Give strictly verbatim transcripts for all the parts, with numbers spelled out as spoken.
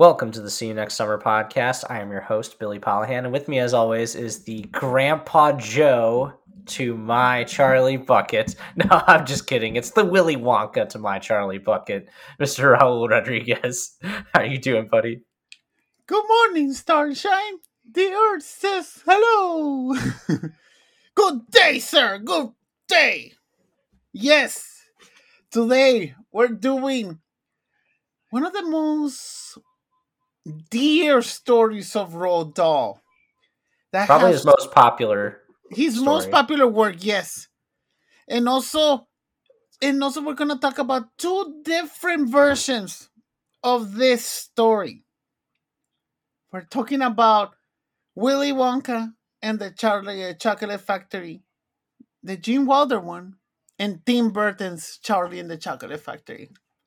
Welcome to the See You Next Summer podcast. I am your host, Billy Polihan, and with me, as always, is the Grandpa Joe to my Charlie Bucket. No, I'm just kidding. It's the Willy Wonka to my Charlie Bucket, Mister Raul Rodriguez. How are you doing, buddy? Good morning, Starshine. The Earth says hello. Good day, sir. Good day. Yes, today we're doing one of the most dear stories of Roald Dahl. That Probably has, his most popular His story. most popular work, yes. And also, and also we're going to talk about two different versions of this story. We're talking about Willy Wonka and the Charlie Chocolate Factory, the Gene Wilder one, and Tim Burton's Charlie and the Chocolate Factory.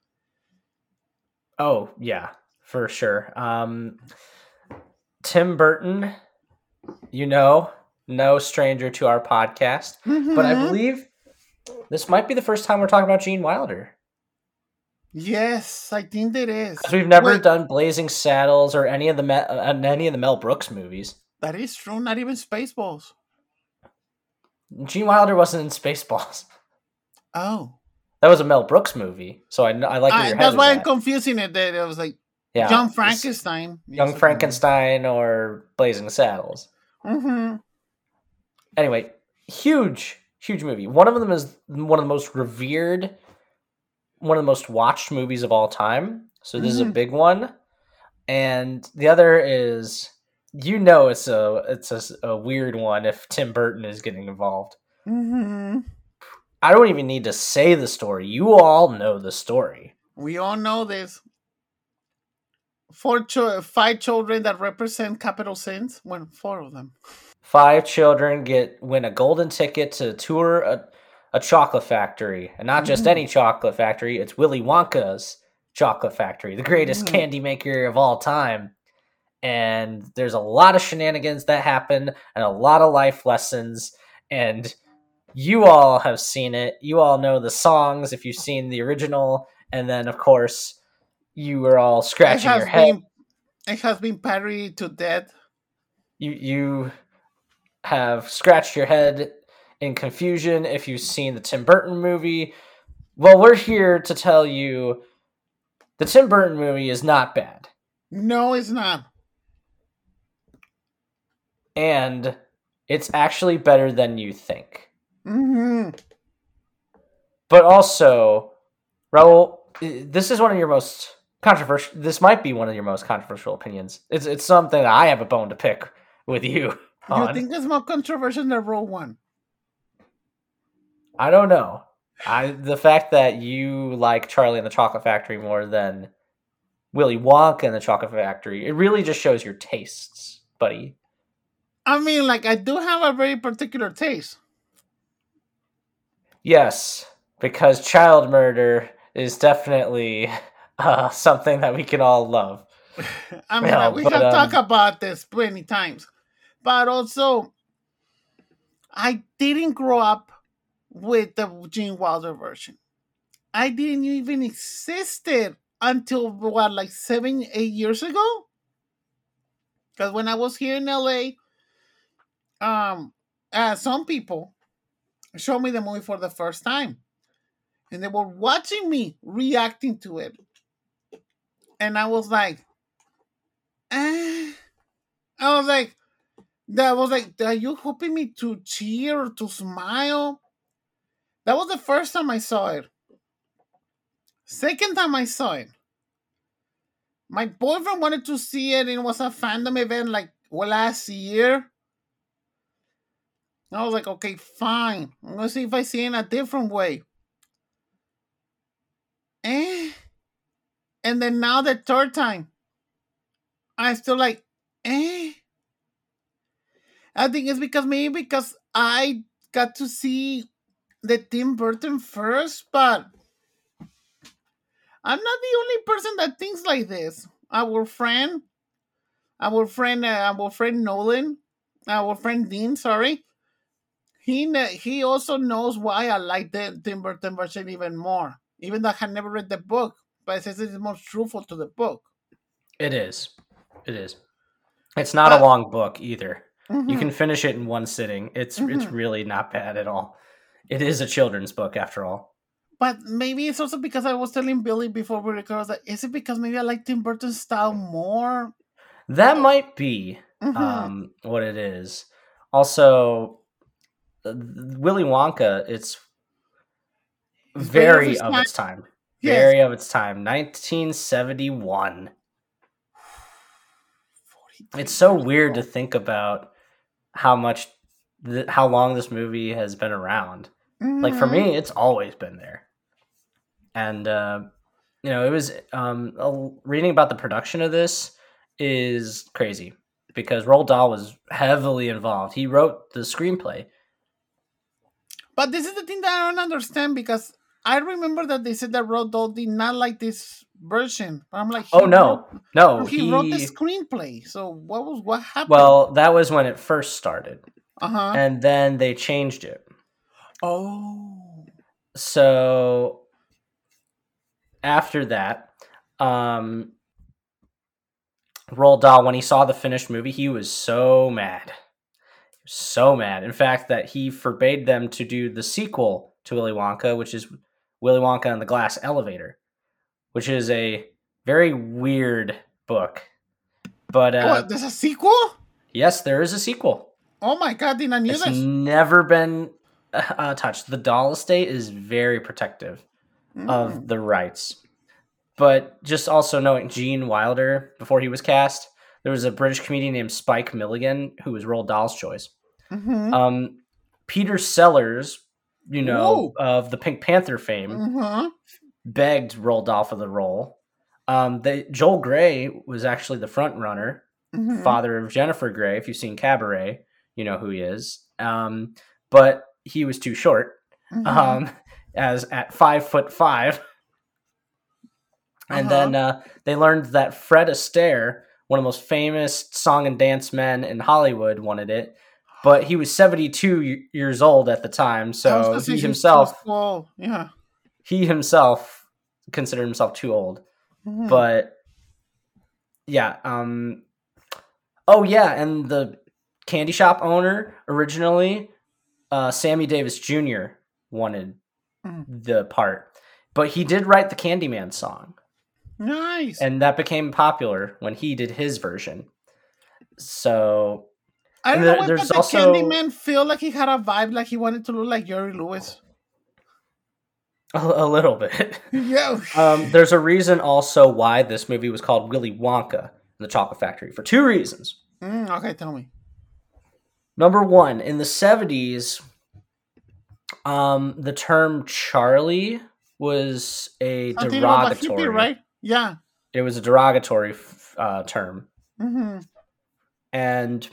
Oh, yeah, for sure. Um, Tim Burton, you know, no stranger to our podcast, mm-hmm. but I believe this might be the first time we're talking about Gene Wilder. Yes, I think it is. Because we've never Wait. done Blazing Saddles or any of the Me- uh, any of the Mel Brooks movies. That is true. Not even Spaceballs. Gene Wilder wasn't in Spaceballs. Oh, that was a Mel Brooks movie. So I I like. Where your that's head why was I'm at. confusing it. That it was like yeah, Young Frankenstein. Young yes, Frankenstein or Blazing Saddles. Mm-hmm. Anyway, huge, huge movie. One of them is one of the most revered. One of the most watched movies of all time. So this mm-hmm. is a big one. And the other is, you know, it's a it's a, a weird one if Tim Burton is getting involved. Mm-hmm. I don't even need to say the story. You all know the story. We all know this. Four, cho- five children that represent capital sins. Well, four of them. Five children get win a golden ticket to tour a. A chocolate factory, and not just mm. any chocolate factory. It's Willy Wonka's chocolate factory, the greatest mm. candy maker of all time. And there's a lot of shenanigans that happen and a lot of life lessons. And you all have seen it. You all know the songs if you've seen the original. And then, of course, you were all scratching your head. Been, it has been parodied to death. You, you have scratched your head in confusion if you've seen the Tim Burton movie. Well, we're here to tell you the Tim Burton movie is not bad. No, it's not. And it's actually better than you think. Mm-hmm. But also, Raul, this is one of your most controversial, this might be one of your most controversial opinions. It's it's something that I have a bone to pick with you on. You think it's more controversial than Roll One? I don't know. I the fact that you like Charlie and the Chocolate Factory more than Willy Wonka and the Chocolate Factory, it really just shows your tastes, buddy. I mean, like, I do have a very particular taste. Yes, because child murder is definitely uh, something that we can all love. I mean, well, like, we but, have um, talked about this plenty times. But also, I didn't grow up with the Gene Wilder version. I didn't even existed until what, like seven, eight years ago? Because when I was here in L A, um, uh, some people showed me the movie for the first time, and they were watching me reacting to it, and I was like, eh. I was like, that was like, are you hoping me to cheer or to smile? That was the first time I saw it. Second time I saw it, my boyfriend wanted to see it, and it was a fandom event like well, last year. I was like, okay, fine. I'm going to see if I see it in a different way. Eh. And then now the third time, I still like, eh. I think it's because maybe because I got to see the Tim Burton first, but I'm not the only person that thinks like this. Our friend, our friend, uh, our friend Nolan, our friend Dean, sorry, he he also knows why I like the Tim Burton version even more, even though I had never read the book, but it says it's more truthful to the book. It is. It is. It's not but, a long book either. Mm-hmm. You can finish it in one sitting. It's mm-hmm. it's really not bad at all. It is a children's book after all. But maybe it's also because I was telling Billy before we recorded that is it because maybe I like Tim Burton's style more? That might be mm-hmm. um, what it is. Also, Willy Wonka, it's, it's very of, of its time. Yes. Very of its time. nineteen seventy-one. It's so weird to think about how much, th- how long this movie has been around. Mm-hmm. Like for me, it's always been there. And, uh, you know, it was, um, reading about the production of this is crazy because Roald Dahl was heavily involved. He wrote the screenplay. But this is the thing that I don't understand because I remember that they said that Roald Dahl did not like this version. But I'm like, oh no, wrote, no, he, he wrote the screenplay. So what was what happened? Well, that was when it first started, uh-huh. and then they changed it. Oh, so after that, um, Roald Dahl, when he saw the finished movie, he was so mad, so mad. In fact, that he forbade them to do the sequel to Willy Wonka, which is Willy Wonka and the Glass Elevator, which is a very weird book. But uh, what, there's a sequel? Yes, there is a sequel. Oh my god, did I knew it's this? Never been uh, touched. The Dahl estate is very protective mm. of the rights. But just also knowing Gene Wilder, before he was cast, there was a British comedian named Spike Milligan who was Roald Dahl's choice. Mm-hmm. Um, Peter Sellers, you know, Whoa. of the Pink Panther fame, mm-hmm. begged Roald Dahl for the role. Um, they, Joel Grey was actually the front runner, mm-hmm. father of Jennifer Grey. If you've seen Cabaret, you know who he is. Um, but he was too short, mm-hmm. um, as at five foot five. And uh-huh. then uh, they learned that Fred Astaire, one of the most famous song and dance men in Hollywood, wanted it. But he was seventy-two years old at the time, so he himself, well, yeah, he himself considered himself too old. Mm-hmm. But yeah, um, oh yeah, and the candy shop owner originally, uh, Sammy Davis Junior wanted mm. the part, but he did write the Candyman song. Nice. And that became popular when he did his version. So I don't there, know what, there's but also the Candyman feel like he had a vibe, like he wanted to look like Jerry Lewis. A, a little bit. Yeah. um, there's a reason also why this movie was called Willy Wonka and the Chocolate Factory for two reasons. Mm, okay, tell me. Number one, in the seventies, um, the term Charlie was a Something derogatory, hippie, right? Yeah. It was a derogatory uh, term. Mm-hmm. And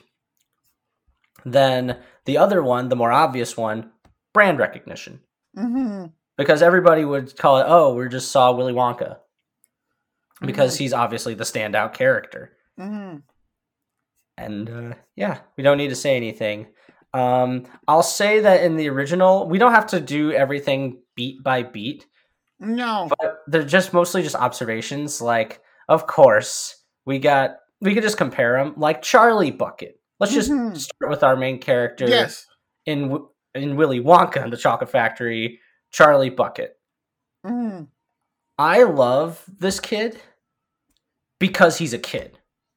then the other one, the more obvious one, brand recognition. Mm-hmm. Because everybody would call it, oh, we just saw Willy Wonka. Because mm-hmm. he's obviously the standout character. Mm-hmm. And uh, yeah, we don't need to say anything. Um, I'll say that in the original, we don't have to do everything beat by beat. No. But they're just mostly just observations. Like, of course, we got, we could just compare them. Like Charlie Bucket. Let's just mm-hmm. start with our main character. Yes. In, in Willy Wonka and the Chocolate Factory, Charlie Bucket. Mm-hmm. I love this kid because he's a kid.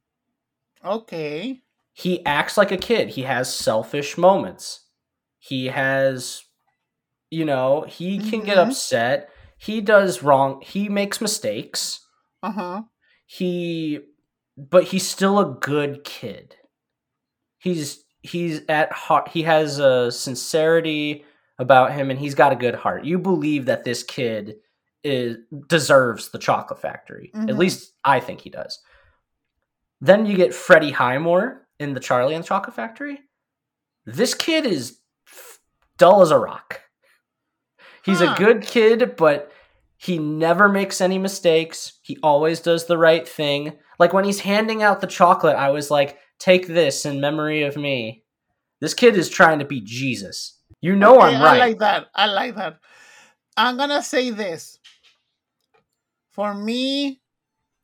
Okay. He acts like a kid. He has selfish moments. He has, you know, he can mm-hmm. get upset. He does wrong. He makes mistakes. Uh-huh. He, but he's still a good kid. He's, he's at heart. He has a sincerity about him and he's got a good heart. You believe that this kid is, deserves the Chocolate Factory. Mm-hmm. At least I think he does. Then you get Freddie Highmore in the Charlie and the Chocolate Factory. This kid is dull as a rock. He's huh. a good kid, but he never makes any mistakes. He always does the right thing. Like when he's handing out the chocolate, I was like, take this in memory of me. This kid is trying to be Jesus. You know okay, I'm right. I like that. I like that. I'm going to say this. For me,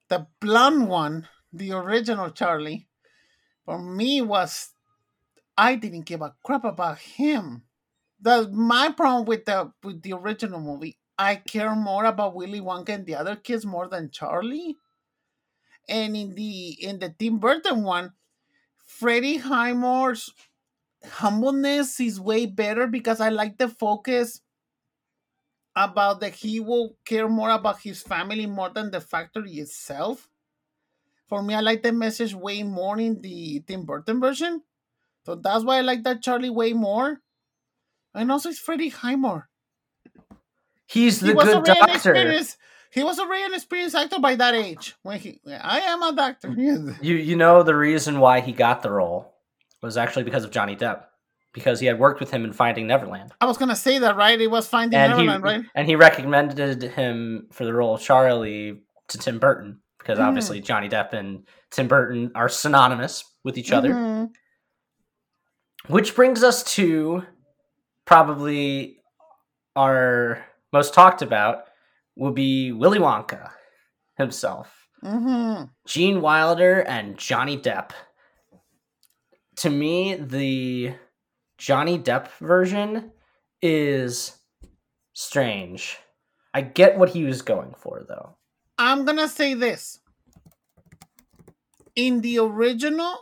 the blonde one, the original Charlie, for me was I didn't give a crap about him. That's my problem with the with the original movie. I care more about Willy Wonka and the other kids more than Charlie. And in the in the Tim Burton one, Freddie Highmore's humbleness is way better because I like the focus about that he will care more about his family more than the factory itself. For me, I like the message way more in the Tim Burton version. So that's why I like that Charlie way more. And also it's Freddie Highmore. He's the he good doctor. He was already an experienced actor by that age. When he, I am a doctor. You you know the reason why he got the role was actually because of Johnny Depp, because he had worked with him in Finding Neverland. I was gonna say that, right? It was Finding and Neverland, he, right? And he recommended him for the role of Charlie to Tim Burton because mm. obviously Johnny Depp and Tim Burton are synonymous with each other. Mm-hmm. Which brings us to probably our most talked about will be Willy Wonka himself. Mm-hmm. Gene Wilder and Johnny Depp. To me, the Johnny Depp version is strange. I get what he was going for, though. I'm gonna say this. In the original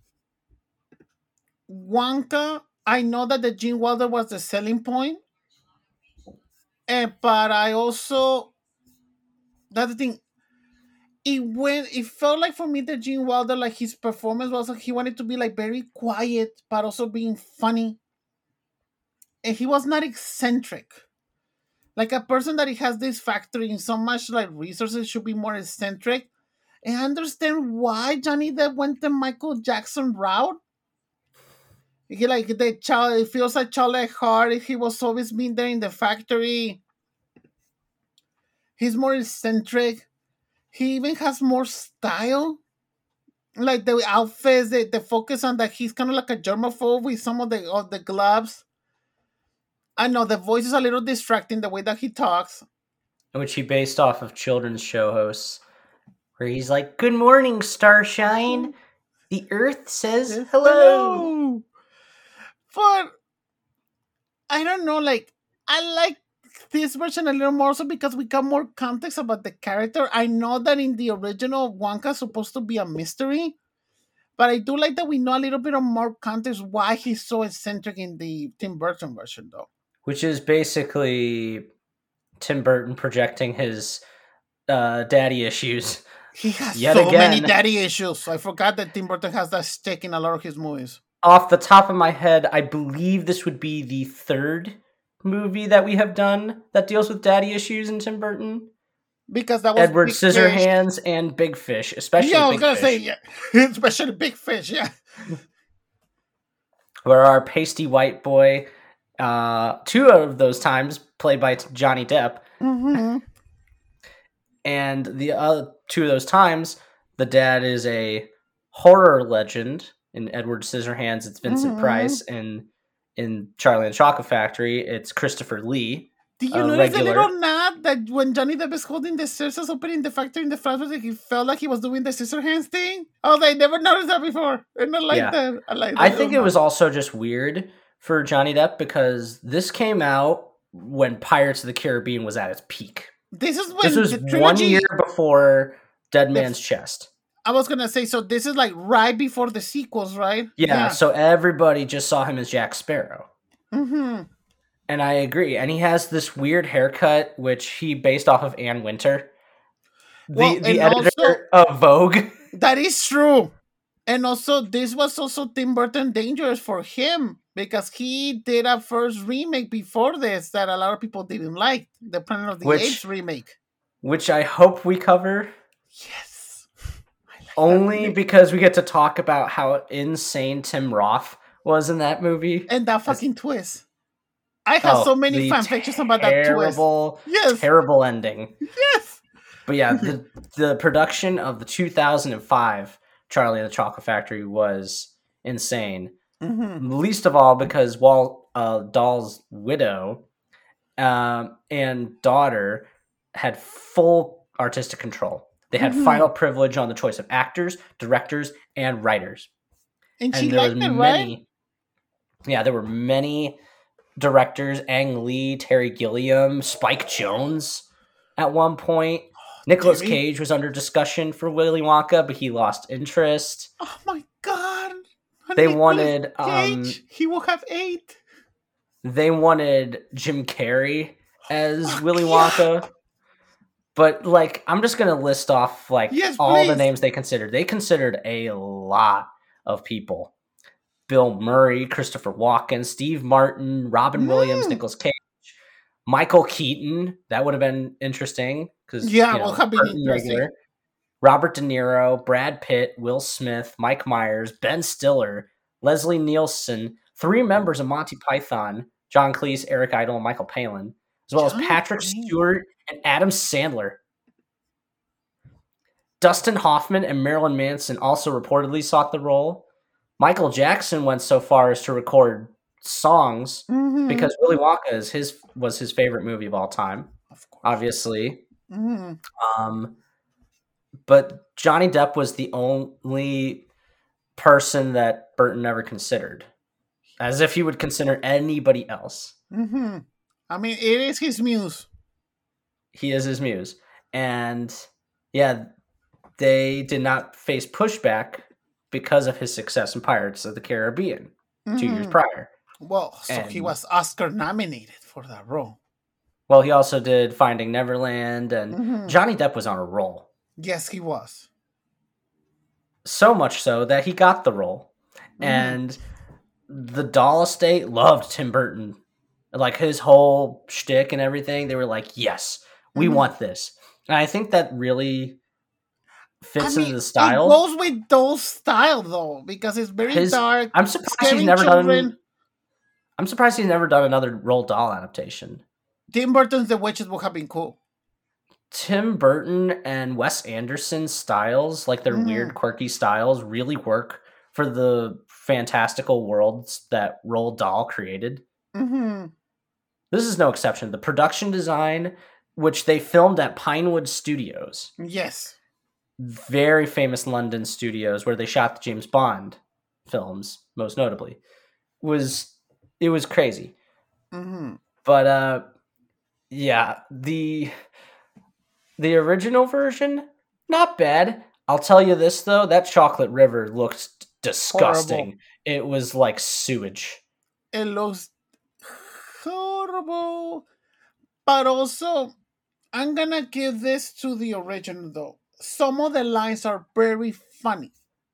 Wonka, I know that the Gene Wilder was the selling point. And, but I also, that's the thing, it went, it felt like for me that Gene Wilder, like his performance was like he wanted to be like very quiet, but also being funny. And he was not eccentric. Like a person that he has this factory in so much like resources should be more eccentric. And I understand why Johnny Depp went the Michael Jackson route. He like the child, it feels like Charlie Hart. He was always been there in the factory. He's more eccentric. He even has more style. Like the outfits, the, the focus on that he's kind of like a germaphobe with some of the of the gloves. I know the voice is a little distracting the way that he talks. Which he based off of children's show hosts. Where he's like, "Good morning, Starshine. The Earth says hello." hello. But I don't know, like, I like this version a little more so because we got more context about the character. I know that in the original Wonka is supposed to be a mystery, but I do like that we know a little bit of more context why he's so eccentric in the Tim Burton version, though. Which is basically Tim Burton projecting his uh, daddy issues. He has Yet so again. many daddy issues. I forgot that Tim Burton has that stick in a lot of his movies. Off the top of my head, I believe this would be the third movie that we have done that deals with daddy issues in Tim Burton. Because that was Edward Big Scissorhands Fish. And Big Fish, especially yeah, I was Big gonna Fish. say yeah, especially Big Fish, yeah. Where our pasty white boy, uh, two of those times played by Johnny Depp, mm-hmm. and the other two of those times, the dad is a horror legend. In Edward Scissorhands, it's Vincent mm-hmm. Price, and in Charlie and the Chocolate Factory, it's Christopher Lee. Do you notice regular... a little nod that when Johnny Depp is holding the scissors open in the factory in the flashback, he felt like he was doing the Scissorhands thing? Oh, I never noticed that before, and I like yeah. that. I like that. I think it was also just weird for Johnny Depp because this came out when Pirates of the Caribbean was at its peak. This is when this was trilogy... one year before Dead Man's the... Chest. I was going to say, so this is like right before the sequels, right? Yeah, yeah, so everybody just saw him as Jack Sparrow. Mm-hmm. And I agree. And he has this weird haircut, which he based off of Ann Winter, the, well, the editor also, of Vogue. That is true. And also, this was also Tim Burton dangerous for him because he did a first remake before this that a lot of people didn't like, the Planet of the which, Apes remake. Which I hope we cover. Yes. Only because we get to talk about how insane Tim Roth was in that movie. And that fucking That's... twist. I have oh, so many fan fictions about that twist. Terrible, yes. terrible ending. Yes. But yeah, the, the production of the two thousand five Charlie and the Chocolate Factory was insane. Mm-hmm. Least of all because Walt uh, Dahl's widow um, and daughter had full artistic control. They had mm-hmm. final privilege on the choice of actors, directors, and writers. And, and she there liked was it, many, right? Yeah, there were many directors: Ang Lee, Terry Gilliam, Spike Jonze. At one point, oh, Nicolas Terry? Cage was under discussion for Willy Wonka, but he lost interest. Oh my god! They Nicolas wanted um, he will have eight. They wanted Jim Carrey as oh, Willy Wonka. Yeah. But, like, I'm just going to list off, like, yes, all please. the names they considered. They considered a lot of people. Bill Murray, Christopher Walken, Steve Martin, Robin mm. Williams, Nicolas Cage, Michael Keaton. That would have been interesting. Cause, yeah, you know, well, have been interesting. Regular. Robert De Niro, Brad Pitt, Will Smith, Mike Myers, Ben Stiller, Leslie Nielsen, three members of Monty Python, John Cleese, Eric Idle, and Michael Palin, as well John as Patrick Green. Stewart and Adam Sandler. Dustin Hoffman and Marilyn Manson also reportedly sought the role. Michael Jackson went so far as to record songs mm-hmm. because Willy Wonka is his was his favorite movie of all time, of course. Obviously. Mm-hmm. Um, but Johnny Depp was the only person that Burton ever considered, as if he would consider anybody else. Mm-hmm. I mean, it is his muse. He is his muse. And, yeah, they did not face pushback because of his success in Pirates of the Caribbean mm-hmm. two years prior. Well, so and, he was Oscar nominated for that role. Well, he also did Finding Neverland, and mm-hmm. Johnny Depp was on a roll. Yes, he was. So much so that he got the role. Mm-hmm. And the Dahl estate loved Tim Burton. Like, his whole shtick and everything, they were like, yes, we mm-hmm. want this. And I think that really fits I mean, into the style. It goes with Dahl's style, though, because it's very his, dark. I'm surprised he's never children. done... I'm surprised he's never done another Roald Dahl adaptation. Tim Burton's The Witches would have been cool. Tim Burton and Wes Anderson's styles, like their mm. weird, quirky styles, really work for the fantastical worlds that Roald Dahl created. Mm-hmm. This is no exception. The production design, which they filmed at Pinewood Studios. Yes. Very famous London studios where they shot the James Bond films, most notably. Was it was crazy. Mm-hmm. But, uh, yeah, the... The original version, not bad. I'll tell you this, though. That Chocolate River looked disgusting. Horrible. It was like sewage. It looks horrible. But also, I'm going to give this to the original, though. Some of the lines are very funny.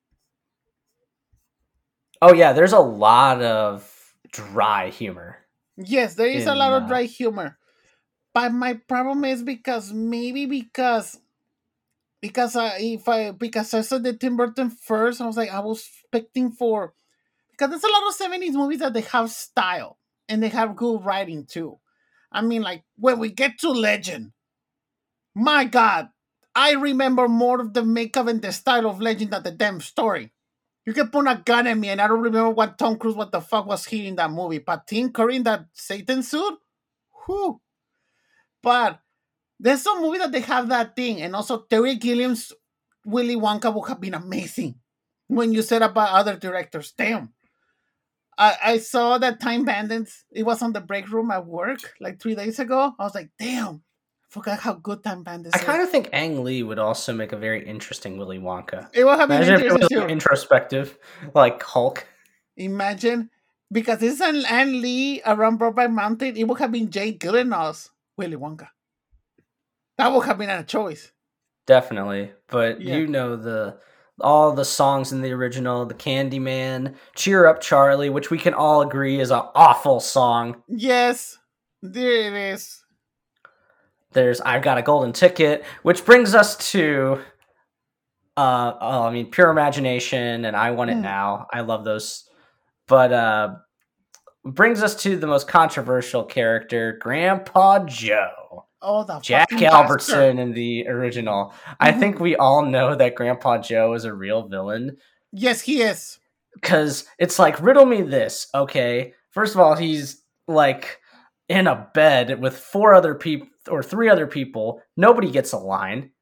Oh, yeah. There's a lot of dry humor. Yes, there is in, a lot of dry uh, humor. But my problem is because maybe because because I if I because I saw the Tim Burton first, I was like I was expecting for because there's a lot of seventies movies that they have style and they have good writing too. I mean, like when we get to Legend, my God, I remember more of the makeup and the style of Legend than the damn story. You can put a gun at me and I don't remember what Tom Cruise what the fuck was he in that movie. But Tim Curry in that Satan suit, whew. But there's some movie that they have that thing. And also Terry Gilliam's Willy Wonka would have been amazing when you said about other directors. Damn. I, I saw that Time Bandits. It was on the break room at work like three days ago. I was like, damn. I forgot how good Time Bandits I is. I kind of think Ang Lee would also make a very interesting Willy Wonka. It would have been Imagine interesting if it was too. Introspective, like Hulk. Imagine. Because it's an Ang Lee around Brokeback Mountain. It would have been Jake Gyllenhaal's Willy Wonka. That would have been a choice. Definitely. But yeah. you know the all the songs in the original, the Candyman, Cheer Up Charlie, which we can all agree is an awful song. Yes, there it is. There's I've Got a Golden Ticket, which brings us to uh oh, I mean Pure Imagination and I Want It mm. Now. I love those. But uh brings us to the most controversial character, Grandpa Joe. Oh, the Jack Albertson in the original. Mm-hmm. I think we all know that Grandpa Joe is a real villain. Yes, he is. Because it's like, riddle me this, okay? First of all, he's like in a bed with four other people or three other people. Nobody gets a line.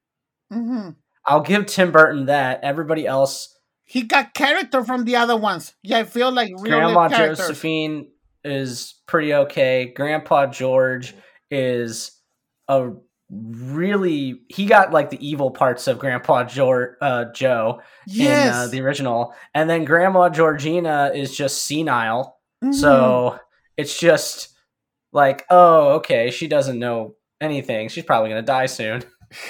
Mm-hmm. I'll give Tim Burton that. Everybody else, he got character from the other ones. Yeah, I feel like real Grandma characters. Josephine is pretty okay. Grandpa George is a really he got like the evil parts of Grandpa George, uh, Joe yes. in uh, the original, and then Grandma Georgina is just senile. Mm-hmm. So it's just like, oh, okay, she doesn't know anything. She's probably gonna die soon.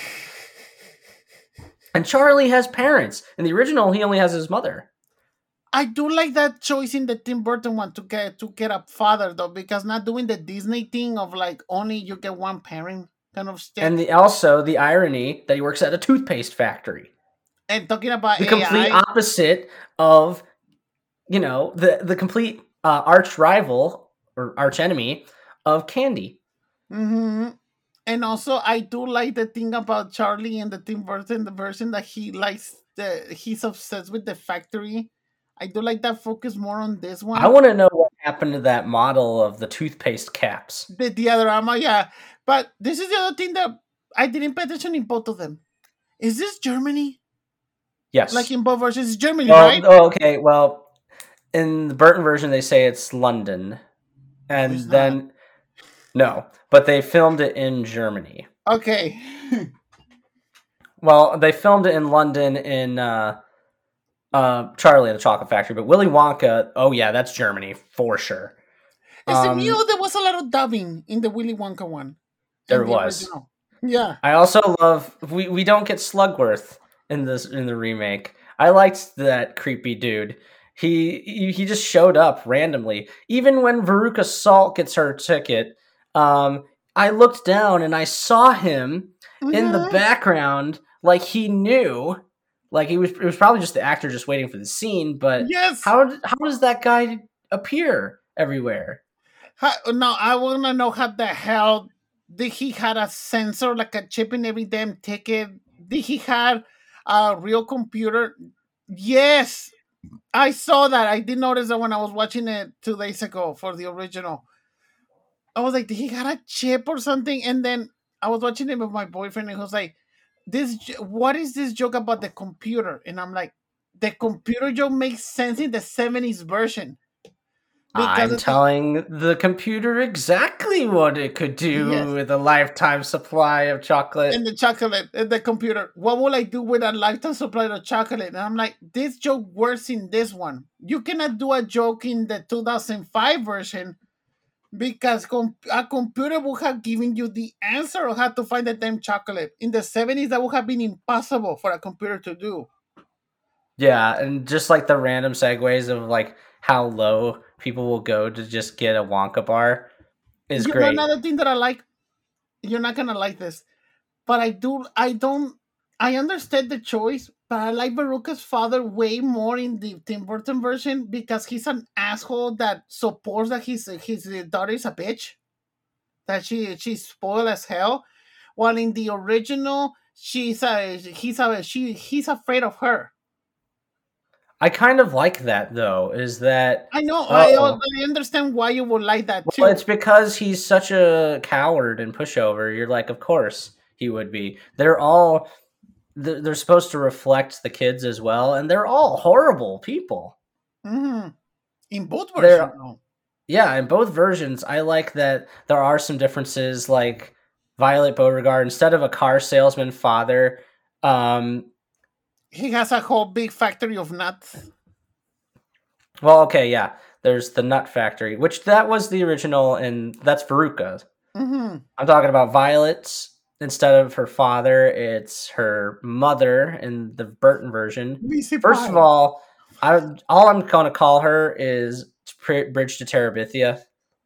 And Charlie has parents. In the original, he only has his mother. I do like that choice in the Tim Burton one to get to get a father though, because not doing the Disney thing of like only you get one parent kind of stuff. And the, also the irony that he works at a toothpaste factory. And talking about the A I, complete opposite of, you know, the the complete uh, arch rival or arch enemy of Candy. Mm-hmm. And also, I do like the thing about Charlie and the Tim Burton, the version that he likes, the he's obsessed with the factory. I do like that focus more on this one. I want to know what happened to that model of the toothpaste caps. The diorama, yeah. But this is the other thing that I didn't pay attention in both of them. Is this Germany? Yes. Like in both versions, it's Germany, well, right? Oh, okay. Well, in the Burton version, they say it's London. And it's then... Not. No, but they filmed it in Germany. Okay. Well, they filmed it in London in... Uh, Uh, Charlie and the Chocolate Factory, but Willy Wonka, oh yeah, that's Germany for sure. Is um, it new? There was a lot of dubbing in the Willy Wonka one. There the was. Original. Yeah. I also love we, we don't get Slugworth in this in the remake. I liked that creepy dude. He he, he just showed up randomly. Even when Veruca Salt gets her ticket, um, I looked down and I saw him mm-hmm. in the background, like he knew. Like he was, it was probably just the actor just waiting for the scene. But yes, how how does that guy appear everywhere? How, no, I want to know how the hell did he had a sensor, like a chip in every damn ticket? Did he have a real computer? Yes, I saw that. I did notice that when I was watching it two days ago for the original. I was like, did he got a chip or something? And then I was watching it with my boyfriend, and he was like, this what is this joke about the computer? And I'm like, the computer joke makes sense in the seventies version. I'm telling the, the computer exactly what it could do yes. with a lifetime supply of chocolate. And the chocolate, and the computer. What will I do with a lifetime supply of chocolate? And I'm like, this joke works in this one. You cannot do a joke in the two thousand five version because com- a computer would have given you the answer of how to find the damn chocolate. In the seventies, that would have been impossible for a computer to do. Yeah, and just like the random segues of like how low people will go to just get a Wonka bar is you great. Know another thing that I like, you're not gonna like this, but I do. I don't. I understand the choice, but I like Veruca's father way more in the Tim Burton version because he's an asshole that supports that his his daughter is a bitch, that she she's spoiled as hell, while in the original she's a he's a she he's afraid of her. I kind of like that though. Is that I know I, I understand why you would like that too. Well, it's because he's such a coward and pushover. You're like, of course he would be. They're all. They're supposed to reflect the kids as well, and they're all horrible people. Mm-hmm. In both versions. Yeah, in both versions, I like that there are some differences, like Violet Beauregard, instead of a car salesman father, um, he has a whole big factory of nuts. Well, okay, yeah. There's the nut factory, which that was the original, and that's Veruca. Mm-hmm. I'm talking about Violet's. Instead of her father, it's her mother in the Burton version. First of all, I all I'm going to call her is Bridge to Terabithia.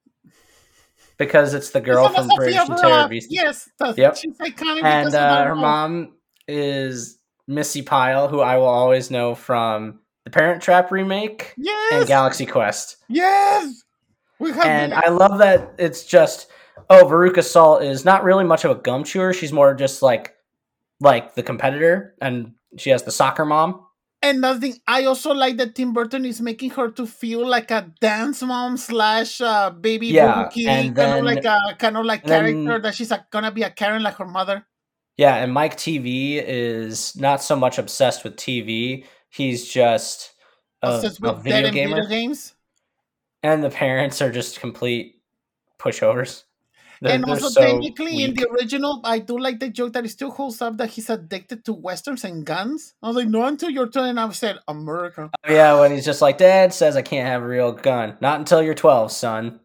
Because it's the girl from Bridge to Terabithia. Yes, that's, yep. She's iconic. And uh, her mom is Missy Pyle, who I will always know from the Parent Trap remake yes! and Galaxy Quest. Yes! We have and been... I love that it's just... Oh, Veruca Salt is not really much of a gum chewer. She's more just like like the competitor, and she has the soccer mom. And nothing. I also like that Tim Burton is making her to feel like a dance mom slash uh, baby yeah, Buki, and kind then, of like a kind of like character then, that she's a, gonna be a Karen like her mother. Yeah, and Mike T V is not so much obsessed with T V. He's just a, Obsessed a with dead video and video gamer. games. And the parents are just complete pushovers. They're, And they're also, so technically, in the weak. original, I do like the joke that it still holds up that he's addicted to westerns and guns. I was like, no, until your turn, and I said, America. Oh, yeah, when he's just like, Dad says I can't have a real gun. Not until you're twelve, son.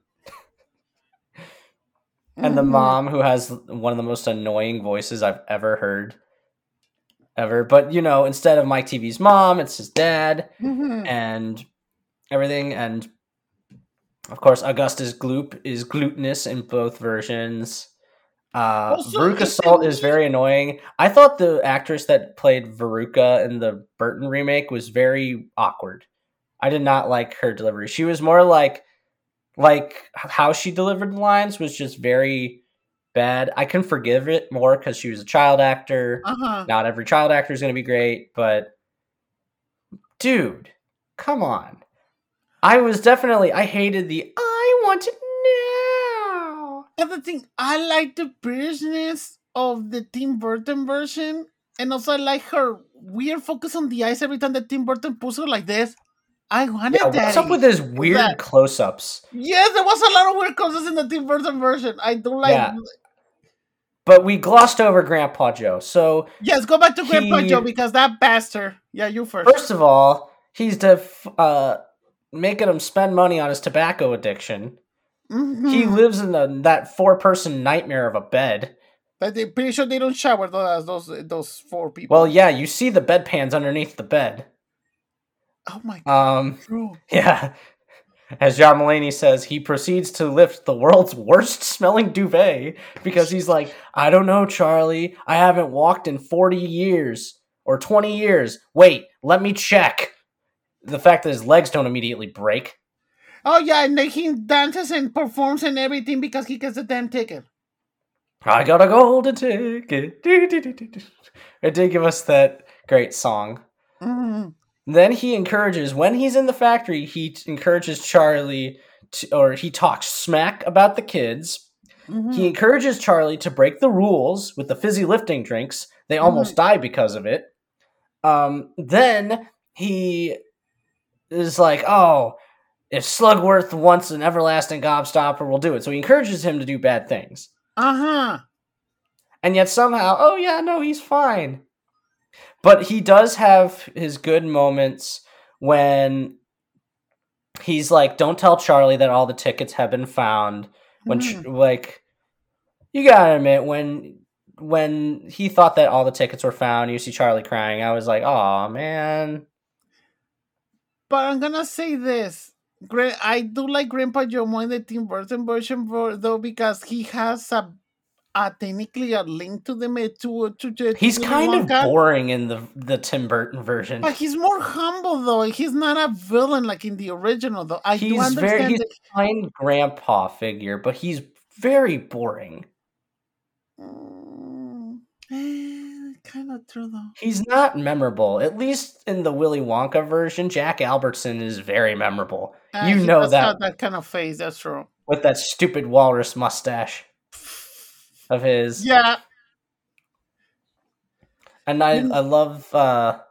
And the mom, who has one of the most annoying voices I've ever heard. Ever. But, you know, instead of Mike T V's mom, it's his dad. Mm-hmm. And everything. And, of course, Augustus Gloop is glutinous in both versions. Uh, Also, Veruca it's Salt a- is very annoying. I thought the actress that played Veruca in the Burton remake was very awkward. I did not like her delivery. She was more like, like how she delivered the lines was just very bad. I can forgive it more because she was a child actor. Uh-huh. Not every child actor is going to be great, but dude, come on. I was definitely, I hated the, I want it now. Other thing, I like the Britishness of the Tim Burton version. And also, I like her weird focus on the eyes every time that Tim Burton pulls her like this. I wanted Yeah, that. what's up with his weird that? close-ups? Yes, there was a lot of weird close-ups in the Tim Burton version. I do like. Yeah. But we glossed over Grandpa Joe. So yes, go back to he, Grandpa Joe because that bastard. Yeah, you first. First of all, he's def- uh, making him spend money on his tobacco addiction. Mm-hmm. He lives in the, that four-person nightmare of a bed. But they're pretty sure they don't shower those those those four people. Well, yeah, you see the bedpans underneath the bed. Oh my god. Um, True. Yeah. As John Mulaney says, he proceeds to lift the world's worst smelling duvet because he's like, I don't know, Charlie. I haven't walked in forty years or twenty years. Wait, let me check. The fact that his legs don't immediately break. Oh, yeah, and then he dances and performs and everything because he gets a damn ticket. I got a golden ticket. It did give us that great song. Mm-hmm. Then he encourages, when he's in the factory, he t- encourages Charlie, to, or he talks smack about the kids. Mm-hmm. He encourages Charlie to break the rules with the fizzy lifting drinks. They almost mm-hmm. die because of it. Um, then he is like, oh, if Slugworth wants an everlasting gobstopper, we'll do it. So he encourages him to do bad things. Uh-huh. And yet somehow, oh yeah, no, he's fine. But he does have his good moments when he's like, don't tell Charlie that all the tickets have been found. When, mm. like, you gotta admit, when when he thought that all the tickets were found, you see Charlie crying, I was like, oh, man. But I'm gonna say this. I do like Grandpa Joe more in the Tim Burton version, though, because he has a Uh, technically a link to them to to, to he's to kind of boring in the the Tim Burton version, but he's more humble though. He's not a villain like in the original though. I he's do understand very he's that... a kind grandpa figure, but he's very boring. Mm, eh, kind of true though. He's not memorable. At least in the Willy Wonka version, Jack Albertson is very memorable. Uh, you know that that kind of face. That's true. With that stupid walrus mustache of his. Yeah. And I, I love uh,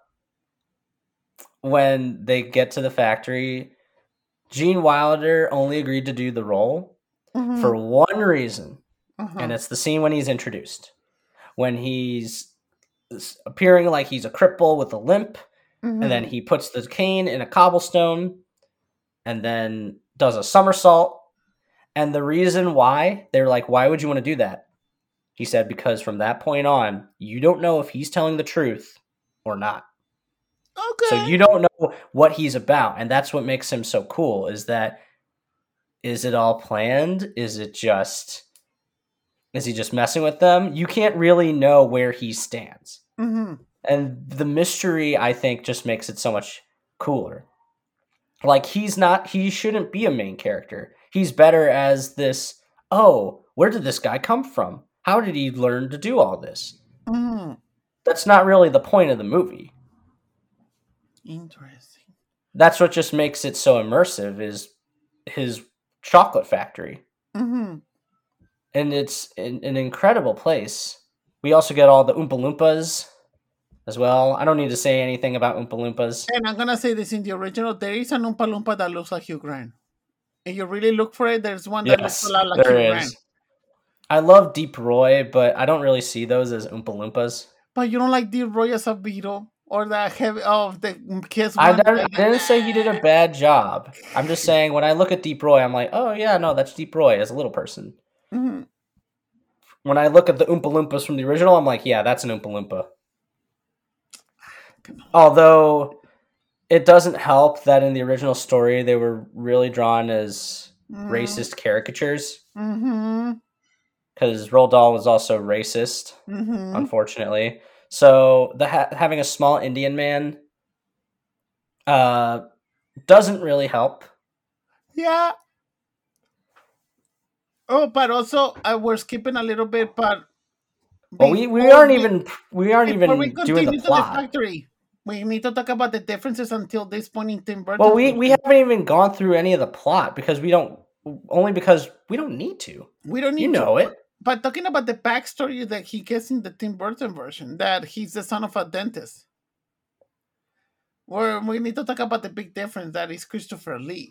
when they get to the factory, Gene Wilder only agreed to do the role mm-hmm. for one reason. Uh-huh. And it's the scene when he's introduced. When he's appearing like he's a cripple with a limp, mm-hmm. and then he puts the cane in a cobblestone and then does a somersault. And the reason why, they're like, why would you want to do that? He said, because from that point on, you don't know if he's telling the truth or not. Okay. So you don't know what he's about. And that's what makes him so cool, is that, is it all planned? Is it just, is he just messing with them? You can't really know where he stands. Mm-hmm. And the mystery, I think, just makes it so much cooler. Like, he's not, he shouldn't be a main character. He's better as this, oh, where did this guy come from? How did he learn to do all this? Mm. That's not really the point of the movie. Interesting. That's what just makes it so immersive, is his chocolate factory. Mm-hmm. And it's an, an incredible place. We also get all the Oompa Loompas as well. I don't need to say anything about Oompa Loompas. And I'm gonna say this: in the original, there is an Oompa Loompa that looks like Hugh Grant. If you really look for it, there's one that yes, looks a lot like Hugh is. Grant. I love Deep Roy, but I don't really see those as Oompa Loompas. But you don't like Deep Roy as a Beetle? Or the heavy of the kids. I didn't, I didn't say he did a bad job. I'm just saying when I look at Deep Roy, I'm like, oh yeah, no, that's Deep Roy as a little person. Mm-hmm. When I look at the Oompa Loompas from the original, I'm like, yeah, that's an Oompa Loompa. Although it doesn't help that in the original story they were really drawn as mm. racist caricatures. Mm-hmm. Because Roald Dahl was also racist, mm-hmm. unfortunately. So the ha- having a small Indian man uh, doesn't really help. Yeah. Oh, but also uh, we're skipping a little bit, but well, we, we aren't we, even we aren't even we doing the plot. The factory, we need to talk about the differences until this point in Tim Burton. Well, we, we haven't even gone through any of the plot because we don't only because we don't need to. We don't need you to. know it. But talking about the backstory that he gets in the Tim Burton version, that he's the son of a dentist. Where we need to talk about the big difference that is Christopher Lee.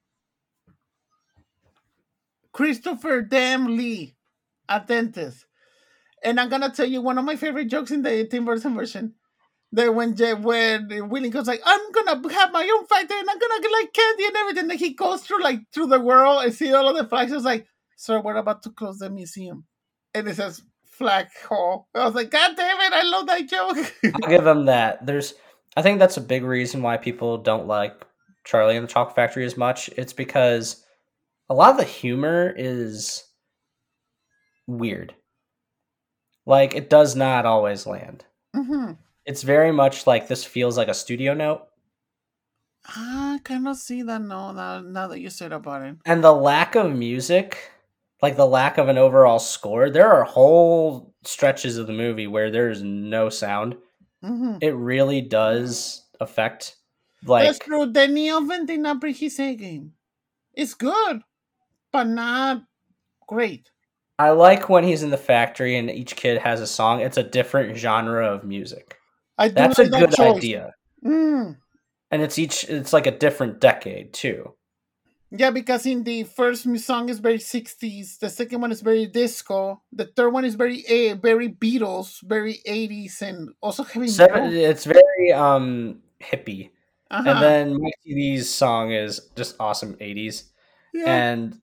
Christopher damn Lee, a dentist. And I'm gonna tell you one of my favorite jokes in the Tim Burton version. That when Jay, when Willie goes like, I'm gonna have my own factory and I'm gonna get like candy and everything. And he goes through like through the world and see all of the flags. It's like, sir, we're about to close the museum. And it says flag hall. I was like, God damn it, I love that joke. I'll give them that. There's I think that's a big reason why people don't like Charlie and the Chocolate Factory as much. It's because a lot of the humor is weird. Like, it does not always land. Mm-hmm. It's very much like this feels like a studio note. I cannot see that no, now, now that you said about it. And the lack of music, like the lack of an overall score, there are whole stretches of the movie where there's no sound. Mm-hmm. It really does affect, like... That's true. The Neo Ventina Brigise game. It's good, but not great. I like when he's in the factory and each kid has a song. It's a different genre of music. I do That's like a that good choice. idea. Mm. And it's each it's like a different decade too. Yeah, because in the first song is very sixties, the second one is very disco, the third one is very uh, very Beatles, very eighties, and also heavy metal. It's very um hippie. Uh-huh. And then Mike T V's song is just awesome eighties. Yeah. And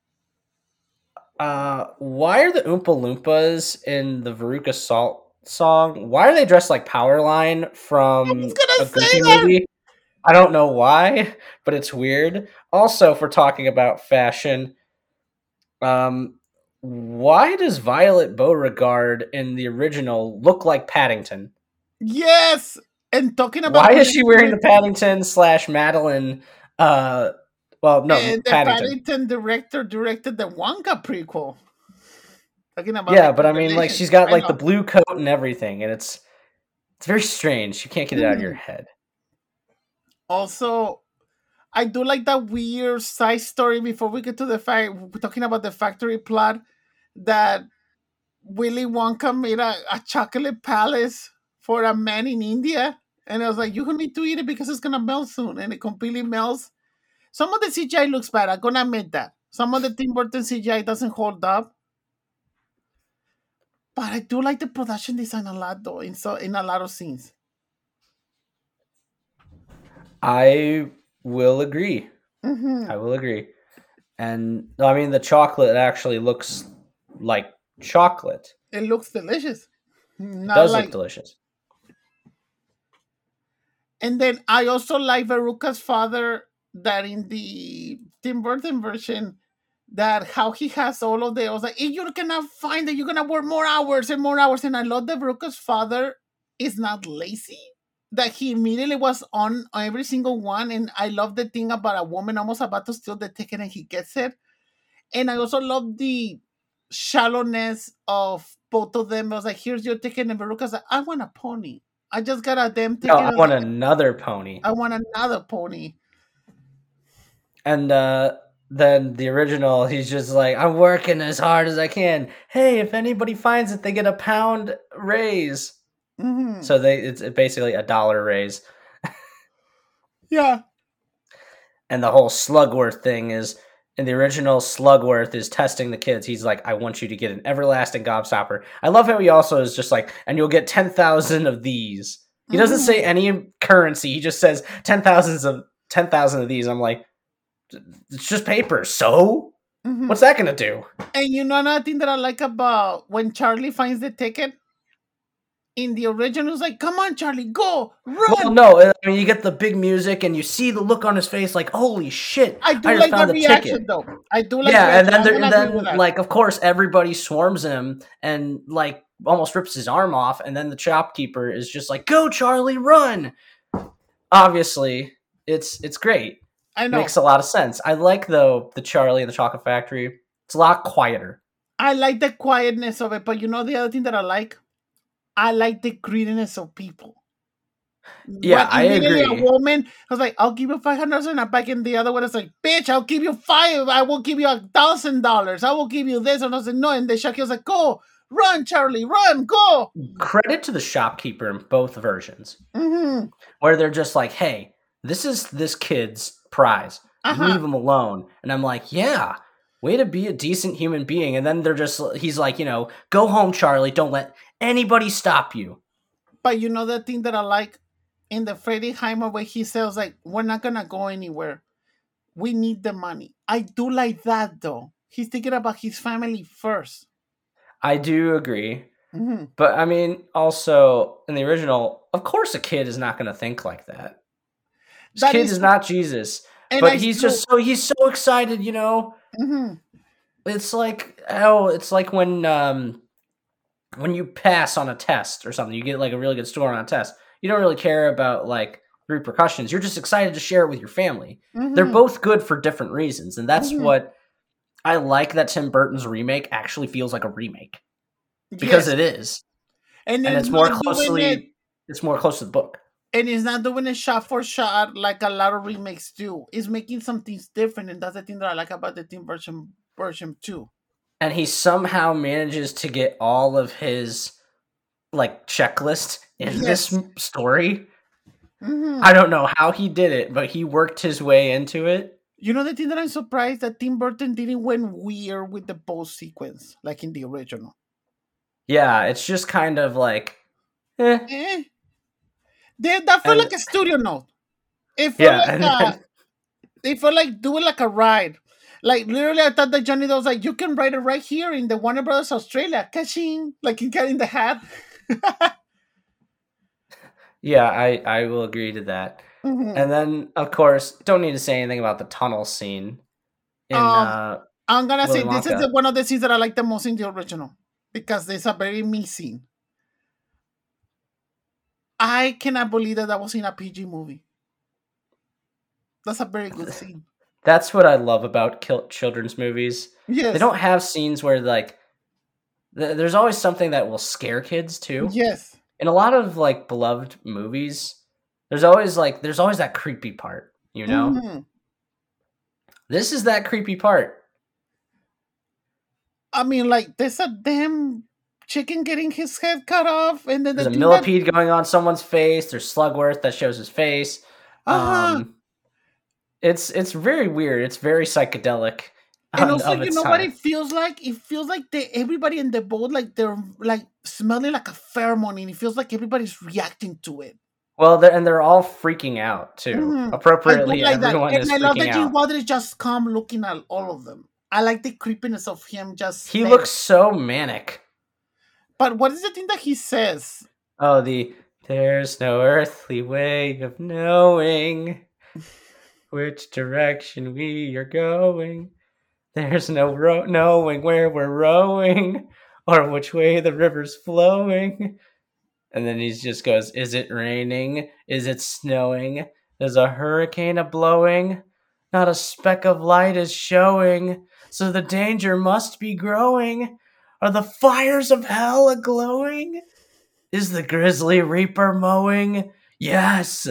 uh, why are the Oompa Loompas in the Veruca Salt song? Why are they dressed like Powerline from a Goofy movie? I don't know why, but it's weird. Also, if we're talking about fashion, um, why does Violet Beauregard in the original look like Paddington? Yes, and talking about why is she wearing the Paddington slash Madeline? Uh, well, no, and the Paddington. Paddington director directed the Wonka prequel. Talking about yeah, but I mean, like she's got like the blue coat and everything, and it's it's very strange. You can't get it out of your head. Also, I do like that weird side story before we get to the fact, we're talking about the factory plot, that Willy Wonka made a, a chocolate palace for a man in India. And I was like, you need to eat it because it's going to melt soon. And it completely melts. Some of the C G I looks bad. I'm going to admit that. Some of the Tim Burton C G I doesn't hold up. But I do like the production design a lot, though, in, so, in a lot of scenes. I will agree. Mm-hmm. I will agree. And I mean, the chocolate actually looks like chocolate. It looks delicious. Not it does like... look delicious. And then I also like Veruca's father, that in the Tim Burton version, that how he has all of the, I was like, if you're gonna find that you're gonna work more hours and more hours. And I love that Veruca's father is not lazy. That he immediately was on every single one. And I love the thing about a woman almost about to steal the ticket and he gets it. And I also love the shallowness of both of them. I was like, here's your ticket. And Veruca's like, I want a pony. I just got a damn ticket. No, I want like, another pony. I want another pony. And uh, then the original, he's just like, I'm working as hard as I can. Hey, if anybody finds it, they get a pound raise. Mm-hmm. So they it's basically a dollar raise. Yeah. And the whole Slugworth thing is, in the original, Slugworth is testing the kids. He's like, I want you to get an everlasting gobstopper. I love how he also is just like, and you'll get ten thousand of these. He doesn't Mm-hmm. say any currency. He just says ten thousands of ten thousand of these. I'm like, it's just paper. So Mm-hmm. what's that gonna do? And you know another thing that I like about when Charlie finds the ticket? In the original, it's like, come on, Charlie, go, run. Well, no, I mean, you get the big music and you see the look on his face like, holy shit, I do I just like found the the reaction, ticket. though. I do like Yeah, and the then, reaction. there, I'm and gonna agree with then that. like, of course, everybody swarms him and, like, almost rips his arm off, and then the shopkeeper is just like, go, Charlie, run! Obviously, it's it's great. I know. Makes a lot of sense. I like, though, the Charlie and the Chocolate Factory. It's a lot quieter. I like the quietness of it, but you know the other thing that I like? I like the greediness of people. Yeah, When I immediately agree. A woman was like, I'll give you five hundred dollars, and I'm back in the other one. It's like, bitch, I'll give you five. I will give you a thousand dollars. I will give you this. And I was like, no. And the shopkeeper was like, go, run, Charlie, run, go. Credit to the shopkeeper in both versions, Mm-hmm. where they're just like, hey, this is this kid's prize. Uh-huh. Leave him alone. And I'm like, yeah, way to be a decent human being. And then they're just, he's like, you know, go home, Charlie. Don't let anybody stop you. But you know the thing that I like in the Freddie Heimer where he says, like, we're not going to go anywhere. We need the money. I do like that, though. He's thinking about his family first. I do agree. Mm-hmm. But I mean, also in the original, of course, a kid is not going to think like that. This That kid is is not Jesus. And But I he's still- just so he's so excited, you know. Mhm. It's like oh, it's like when um when you pass on a test or something, you get like a really good score on a test. You don't really care about like repercussions. You're just excited to share it with your family. They're Mhm. both good for different reasons, and that's Mhm. what I like. That Tim Burton's remake actually feels like a remake because Yes. it is, and, and it's it's more not doing closely it, it's more close to the book. and it's not doing it shot for shot like a lot of remakes do. It's making some things different, and that's the thing that I like about the Tim Burton version too. And he somehow manages to get all of his like checklist in Yes. this m- story. Mhm. I don't know how he did it, but he worked his way into it. You know the thing that I'm surprised that Tim Burton didn't went weird with the boat sequence like in the original. Yeah, it's just kind of like, eh. Eh. That, that felt And- like a studio note. It felt Yeah, like and a, then- it felt like doing like a ride. Like literally, I thought that Johnny Depp was like, you can write it right here in the Warner Brothers Australia, catching like he got in the hat. Yeah, I, I will agree to that. Mhm. And then, of course, don't need to say anything about the tunnel scene. In Um, uh, I'm gonna Willy say this is Wonka. the, one of the scenes that I like the most in the original because it's a very me scene. I cannot believe that that was in a P G movie. That's a very good scene. that's what I love about kil- children's movies. Yes. They don't have scenes where like th- there's always something that will scare kids too. Yes. In a lot of like beloved movies, there's always like there's always that creepy part, you know? Mhm. This is that creepy part. I mean, like, there's a damn chicken getting his head cut off, and then the There's a thing that- millipede going on someone's face. There's Slugworth that shows his face. Uh-huh. Um, it's it's very weird. It's very psychedelic. And on- also, of you its know what time. it feels like? It feels like they, everybody in the boat, like they're like smelling like a pheromone, and it feels like everybody's reacting to it. Well, they're, and they're all freaking out too. Mhm. I Appropriately, do like that. everyone is And I love freaking that Gene out. Wilder is just calm looking at all of them. I like the creepiness of him just. He there. looks so manic. But what is the thing that he says? Oh, the there's no earthly way of knowing which direction we are going. There's no ro- knowing where we're rowing or which way the river's flowing. And then he just goes, is it raining? Is it snowing? There's a hurricane a blowing. Not a speck of light is showing. So the danger must be growing. Are the fires of hell a glowing? Is the grisly reaper mowing? Yes,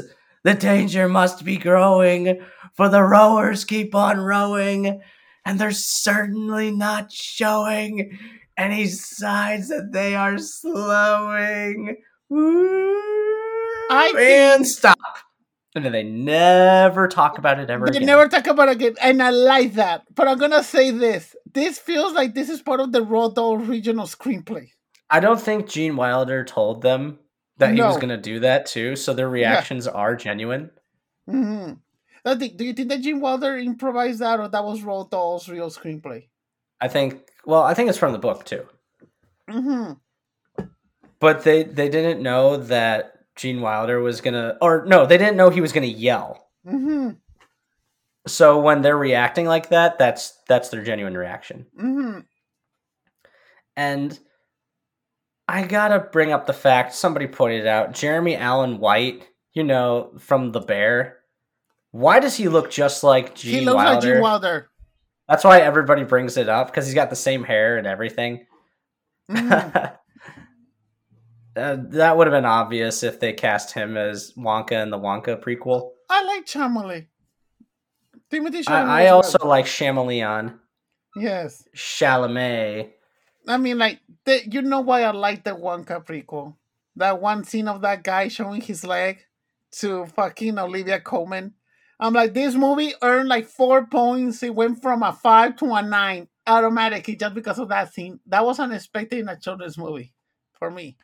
The danger must be growing, for the rowers keep on rowing, and they're certainly not showing any signs that they are slowing. Woo! I and think... stop. And then they never talk about it ever they again. They never talk about it again, and I like that. But I'm gonna say this. This feels like this is part of the Roald Dahl original screenplay. I don't think Gene Wilder told them that no. he was gonna do that too, so their reactions yeah. are genuine. Mm-hmm. Do you think that Gene Wilder improvised that, or that was Roald Dahl's real screenplay? I think, well, I think it's from the book too. Mm-hmm. But they, they didn't know that Gene Wilder was gonna, or no, they didn't know he was gonna yell. Mm-hmm. So when they're reacting like that, that's that's their genuine reaction. Mm-hmm. And I gotta bring up the fact, somebody pointed out, Jeremy Allen White, you know, from The Bear. Why does he look just like Gene Wilder? He looks Wilder? like Gene Wilder. That's why everybody brings it up, because he's got the same hair and everything. Mm-hmm. uh, that would have been obvious if they cast him as Wonka in the Wonka prequel. I like Chalamet. Timothy Chalamet. I, I also well. like Chamalleon. Yes. Chalamet. I mean, like, the, you know why I like the Wonka prequel? That one scene of that guy showing his leg to fucking Olivia Colman. I'm like, this movie earned like four points. It went from a five to a nine automatically just because of that scene. That was unexpected in a children's movie for me.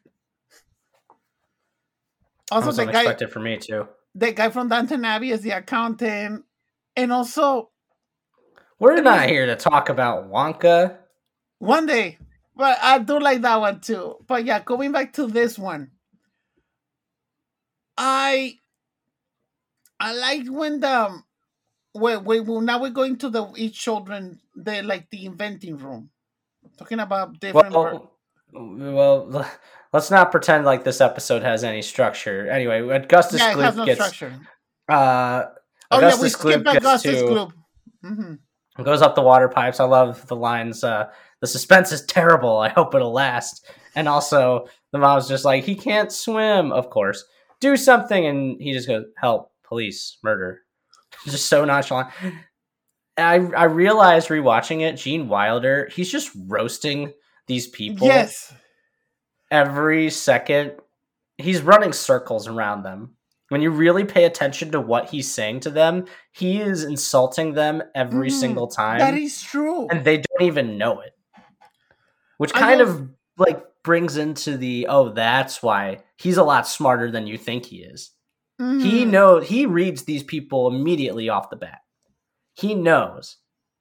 Also, that was the unexpected guy, for me too. The guy from Downton Abbey is the accountant, and also, we're not here to talk about Wonka. One day, but I do like that one too. But yeah, going back to this one, I. I like when the when, when now we're going to the each children the like the inventing room, talking about different. Well, well, let's not pretend like this episode has any structure. Anyway, Augustus yeah, it Gloop has no gets. Structure. Uh, oh Augustus yeah, we skipped Gloop Augustus to, Gloop. Mm-hmm. Goes up the water pipes. I love the lines. Uh, the suspense is terrible. I hope it'll last. And also, the mom's just like, he can't swim. Of course, do something, and he just goes, help. Police, murder. Just so nonchalant. I I realized rewatching it, Gene Wilder, he's just roasting these people. Yes. Every second. He's running circles around them. When you really pay attention to what he's saying to them, he is insulting them every mm, single time. That is true. And they don't even know it. Which kind of like brings into the, oh, that's why he's a lot smarter than you think he is. Mm-hmm. He knows, he reads these people immediately off the bat. He knows.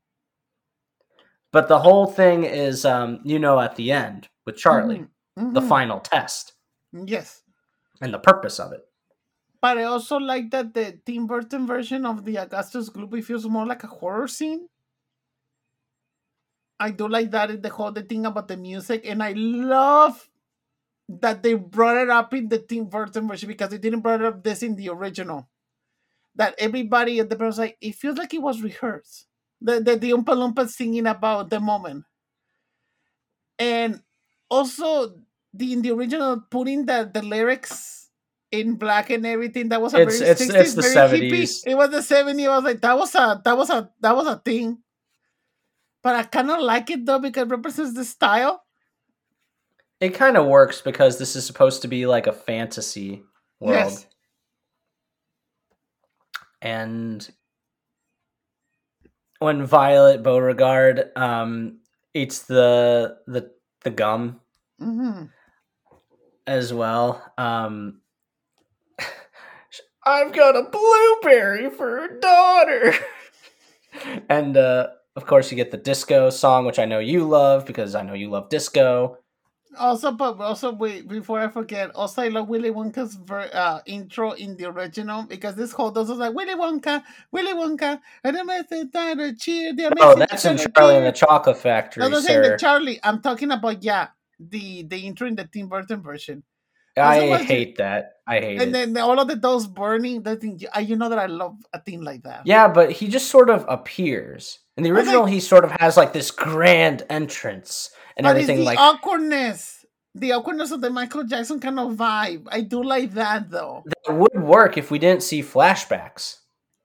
But the whole thing is, um, you know, at the end with Charlie, mm-hmm. Mm-hmm. the final test. Yes. And the purpose of it. But I also like that the Tim Burton version of the Augustus Gloop feels more like a horror scene. I do like that, the whole the thing about the music, and I love that they brought it up in the Tim Burton version because they didn't bring up this in the original. That everybody at the was like, it feels like it was rehearsed. The the, the Oompa Loompa singing about the moment. And also the in the original putting the, the lyrics in black and everything, that was a it's, very it's, sixties, it's the very seventies. Hippie. It was the seventies. I was like, that was a that was a that was a thing. But I kinda like it though because it represents the style. It kind of works because this is supposed to be like a fantasy world. Yes. And when Violet Beauregard um, eats the the the gum mm-hmm. as well, um, I've got a blueberry for a daughter. And uh, of course, you get the disco song, which I know you love because I know you love disco. Also, but also, wait, before I forget, also I love Willy Wonka's ver- uh, intro in the original because this whole does was like Willy Wonka, Willy Wonka, and the method that cheer. Oh, that's in Charlie and the Chocolate Factory. I'm not saying the Charlie. I'm talking about yeah, the the intro in the Tim Burton version. I also, hate it, that. I hate and it. And then all of the dolls burning. That thing, you know that I love a thing like that. Yeah, but he just sort of appears in the original. Like, he sort of has like this grand entrance. And but everything it's the like awkwardness. the awkwardness of the Michael Jackson kind of vibe. I do like that, though. That would work if we didn't see flashbacks.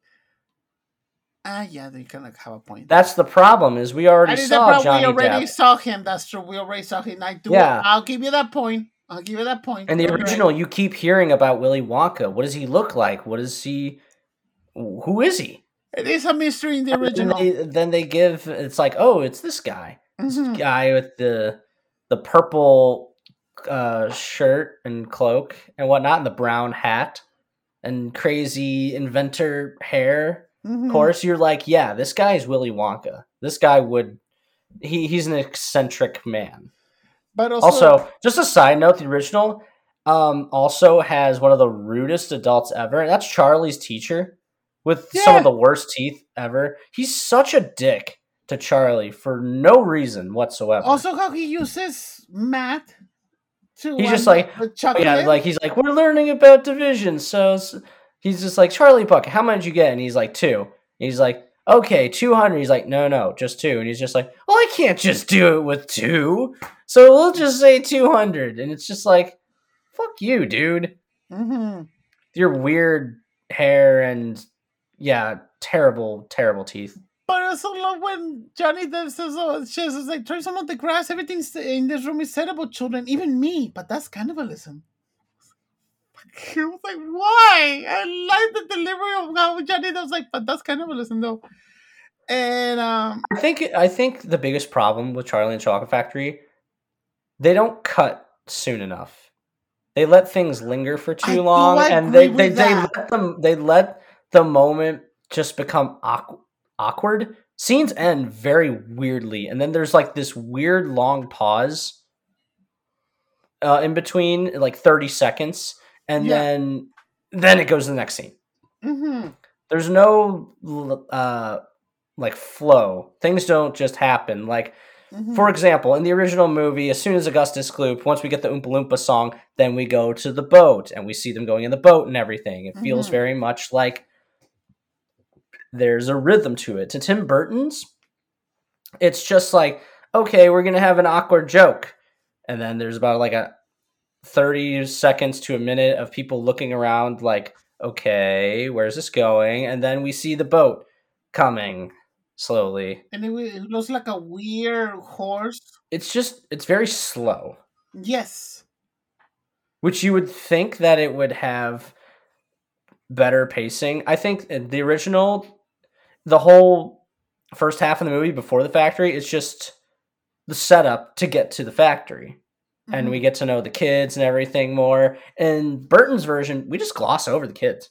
Ah, yeah, they kind of have a point. That's the problem. Is we already saw Johnny Depp. We already saw him. That's true. We already saw him. I do. Yeah. I'll give you that point. I'll give you that point. And the You're original, right. You keep hearing about Willy Wonka. What does he look like? What is he? Who is he? It is a mystery in the original. Then they, then they give. It's like, oh, it's this guy. Mm-hmm. This guy with the the purple uh, shirt and cloak and whatnot, and the brown hat and crazy inventor hair. Mm-hmm. Of course, you're like, yeah, this guy is Willy Wonka. This guy would, he he's an eccentric man. But also, also just a side note, the original um, also has one of the rudest adults ever. That's Charlie's teacher with yeah. some of the worst teeth ever. He's such a dick to Charlie for no reason whatsoever. Also, how he uses math to he's um, just like, yeah, like he's like, we're learning about division, so. He's just like, Charlie Buck, how much did you get? And he's like, two. He's like, okay, two hundred. He's like, no, no, just two. And he's just like, well, I can't just do it with two. So we'll just say two hundred. And it's just like, fuck you, dude. Mm-hmm. Your weird hair and, yeah, terrible, terrible teeth. But I also love when Johnny Depp says, oh, she says, like, turn some of the grass. Everything in this room is said about children, even me. But that's cannibalism. I was like, why? I like the delivery of how Johnny Depp was like, but that's cannibalism, though. And um, I think I think the biggest problem with Charlie and the Chocolate Factory, they don't cut soon enough. They let things linger for too I long, and they they, they let them they let the moment just become awkward. Scenes end very weirdly, and then there's like this weird long pause uh, in between, like thirty seconds. And yeah. then, then it goes to the next scene. Mm-hmm. There's no uh, like flow. Things don't just happen. Like, mm-hmm. for example, in the original movie, as soon as Augustus Gloop, once we get the Oompa Loompa song, then we go to the boat and we see them going in the boat and everything. It mm-hmm. feels very much like there's a rhythm to it. To Tim Burton's, it's just like, okay, we're gonna have an awkward joke, and then there's about like a thirty seconds to a minute of people looking around like, okay, where's this going? And then we see the boat coming slowly. And it, it looks like a weird horse. It's just, it's very slow. Yes. Which you would think that it would have better pacing. I think the original, the whole first half of the movie before the factory is just the setup to get to the factory. And we get to know the kids and everything more. In Burton's version, we just gloss over the kids.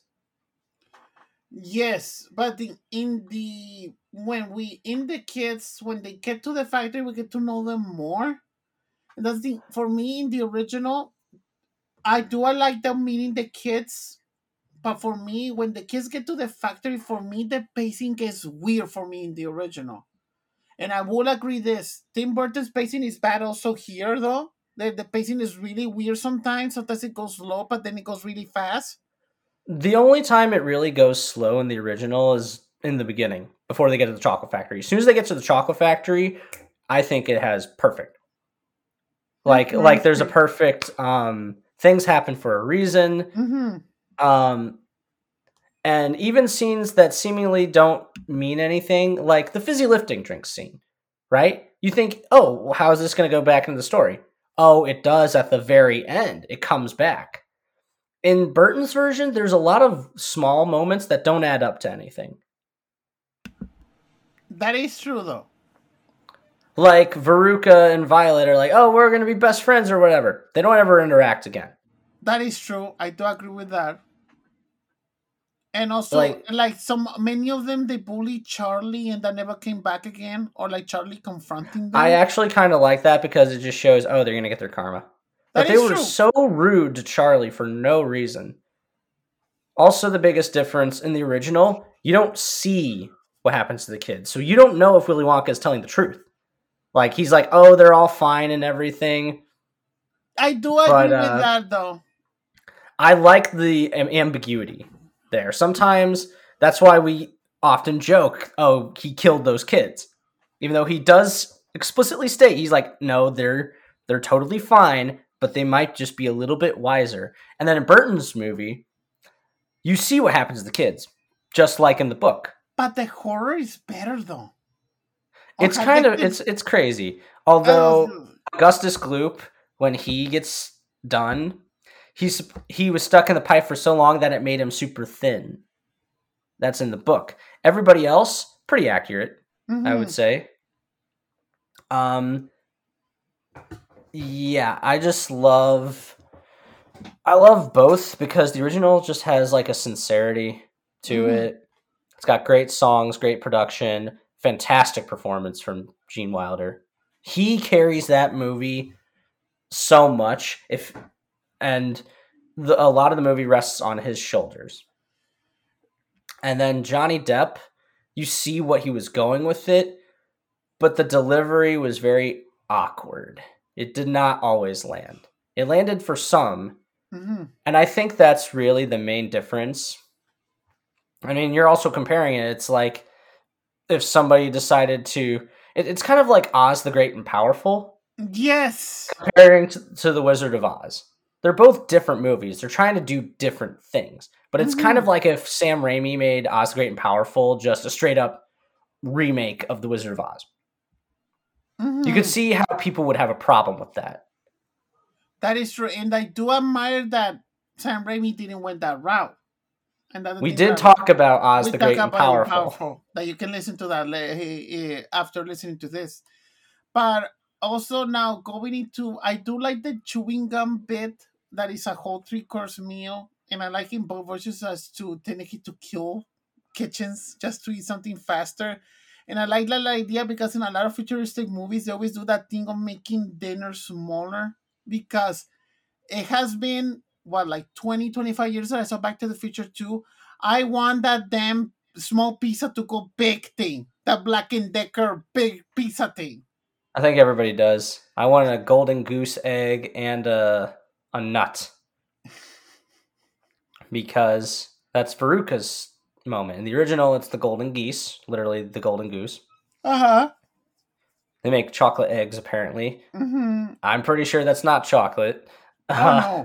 Yes, but the, in the when we in the kids when they get to the factory, we get to know them more. And that's the for me in the original. I do I like them meeting the kids, but for me, when the kids get to the factory, for me the pacing gets weird for me in the original. And I will agree this Tim Burton's pacing is bad also here though. The, the pacing is really weird sometimes. Sometimes it goes slow, but then it goes really fast. The only time it really goes slow in the original is in the beginning, before they get to the Chocolate Factory. As soon as they get to the Chocolate Factory, I think it has perfect. Like, mm-hmm. like there's a perfect, um, things happen for a reason. Mm-hmm. Um, and even scenes that seemingly don't mean anything, like the fizzy lifting drink scene, right? You think, oh, how is this going to go back into the story? Oh, it does at the very end. It comes back. In Burton's version, there's a lot of small moments that don't add up to anything. That is true, though. Like, Veruca and Violet are like, oh, we're going to be best friends or whatever. They don't ever interact again. That is true. I do agree with that. And also, like, like some many of them, they bullied Charlie and that never came back again. Or like Charlie confronting them. I actually kind of like that because it just shows, oh, they're going to get their karma. But they were true. so rude to Charlie for no reason. Also, the biggest difference in the original, you don't see what happens to the kids. So you don't know if Willy Wonka is telling the truth. Like, he's like, oh, they're all fine and everything. I do agree but, uh, with that, though. I like the um, ambiguity there. Sometimes that's why we often joke, oh, he killed those kids. Even though he does explicitly state, he's like, no, they're they're totally fine. but they might just be a little bit wiser. And then in Burton's movie, you see what happens to the kids, just like in the book. But the horror is better, though. It's okay, kind of it's it's crazy. Although uh, Augustus Gloop, when he gets done, he's he was stuck in the pipe for so long that it made him super thin. That's in the book. Everybody else, pretty accurate, mm-hmm. I would say. Um, yeah, I just love, I love both because the original just has like a sincerity to mm-hmm. it. It's got great songs, great production, fantastic performance from Gene Wilder. He carries that movie so much. If and the, a lot of the movie rests on his shoulders. And then Johnny Depp, you see what he was going with it, but the delivery was very awkward. It did not always land. It landed for some, mm-hmm. and I think that's really the main difference. I mean, you're also comparing it. It's like if somebody decided to... It, it's kind of like Oz the Great and Powerful. Yes! Comparing to, to The Wizard of Oz. They're both different movies. They're trying to do different things. But it's mm-hmm. kind of like if Sam Raimi made Oz the Great and Powerful just a straight-up remake of The Wizard of Oz. Mm-hmm. You could see how people would have a problem with that. That is true. And I do admire that Sam Raimi didn't went that route. And that we did talk we, about Oz the Great and Powerful. Powerful. That you can listen to that after listening to this. But also now going into, I do like the chewing gum bit that is a whole three-course meal. And I like in both versions as to technically to kill kitchens just to eat something faster. And I like that idea because in a lot of futuristic movies, they always do that thing of making dinner smaller because it has been, what, like twenty, twenty-five years that I saw Back to the Future two. I want that damn small pizza to go big thing. That Black and Decker big pizza thing. I think everybody does. I want a golden goose egg and a, a nut. Because that's Veruca's moment. In the original, it's the golden geese, literally the golden goose. Uh-huh. They make chocolate eggs, apparently. Mm-hmm. I'm pretty sure that's not chocolate. I don't know.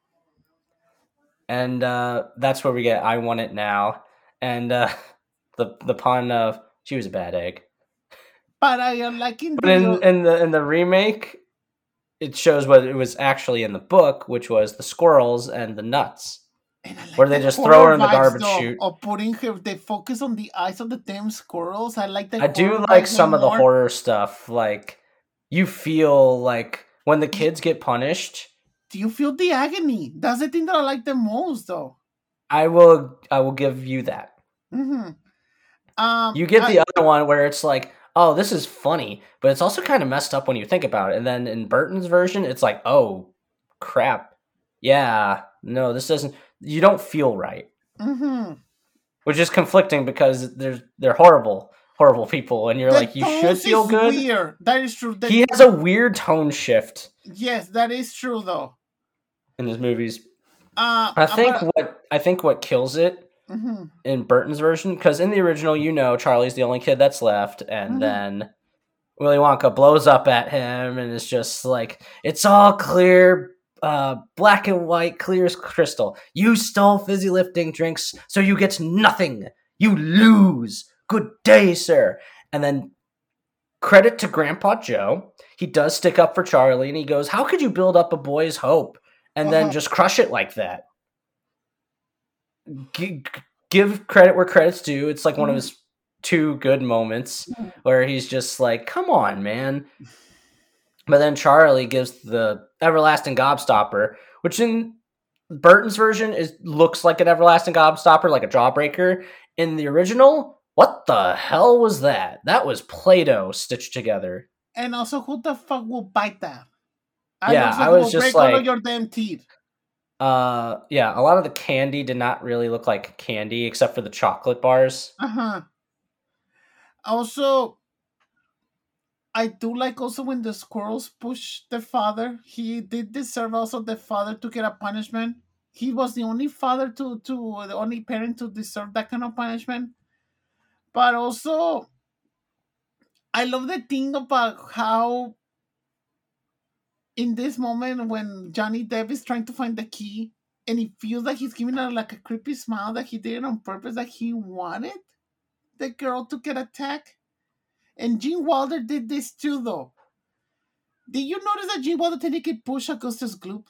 And uh, that's where we get I Want It Now. And uh, the the pun of, she was a bad egg. But I am liking But in, in, the, in the remake, it shows what it was actually in the book, which was the squirrels and the nuts. And I like where they just throw her in the garbage though, chute. Or putting her, they focus on the eyes of the damn squirrels. I like that. I do like some of the horror stuff. Like, you feel like when the kids get punished. Do you feel the agony? That's the thing that I like the most, though. I will. I will give you that. Mm-hmm. Um, you get I, the other one where it's like, oh, this is funny, but it's also kind of messed up when you think about it. And then in Burton's version, it's like, oh, crap. Yeah, no, this doesn't. You don't feel right, mm-hmm. which is conflicting because they're they're horrible, horrible people, and you're the like, you should feel good. Weird. That is true. That he has a weird tone shift. Yes, that is true, though. In his movies, uh, I think gonna... what I think what kills it mm-hmm. in Burton's version, because in the original, you know, Charlie's the only kid that's left, and mm-hmm. then Willy Wonka blows up at him, and it's just like it's all clear. Uh, black and white, clear as crystal. You stole fizzy lifting drinks, so you get nothing. You lose. Good day, sir. And then credit to Grandpa Joe. He does stick up for Charlie, and he goes, how could you build up a boy's hope and uh-huh. then just crush it like that? G- give credit where credit's due. It's like mm-hmm. one of his two good moments mm-hmm. where he's just like, come on, man. But then Charlie gives the everlasting gobstopper, which in Burton's version is looks like an everlasting gobstopper, like a jawbreaker. In the original, what the hell was that? That was Play-Doh stitched together. And also, who the fuck will bite that? I yeah, like I was just like, all your damn teeth. Uh, yeah, a lot of the candy did not really look like candy, except for the chocolate bars. Uh huh. Also, I do like also when the squirrels push the father. He did deserve also the father to get a punishment. He was the only father to, to the only parent to deserve that kind of punishment. But also, I love the thing about how in this moment when Johnny Depp is trying to find the key and he feels like he's giving her like a creepy smile that he did it on purpose, like he wanted the girl to get attacked. And Gene Wilder did this too, though. Did you notice that Gene Wilder technically pushed Augustus Gloop?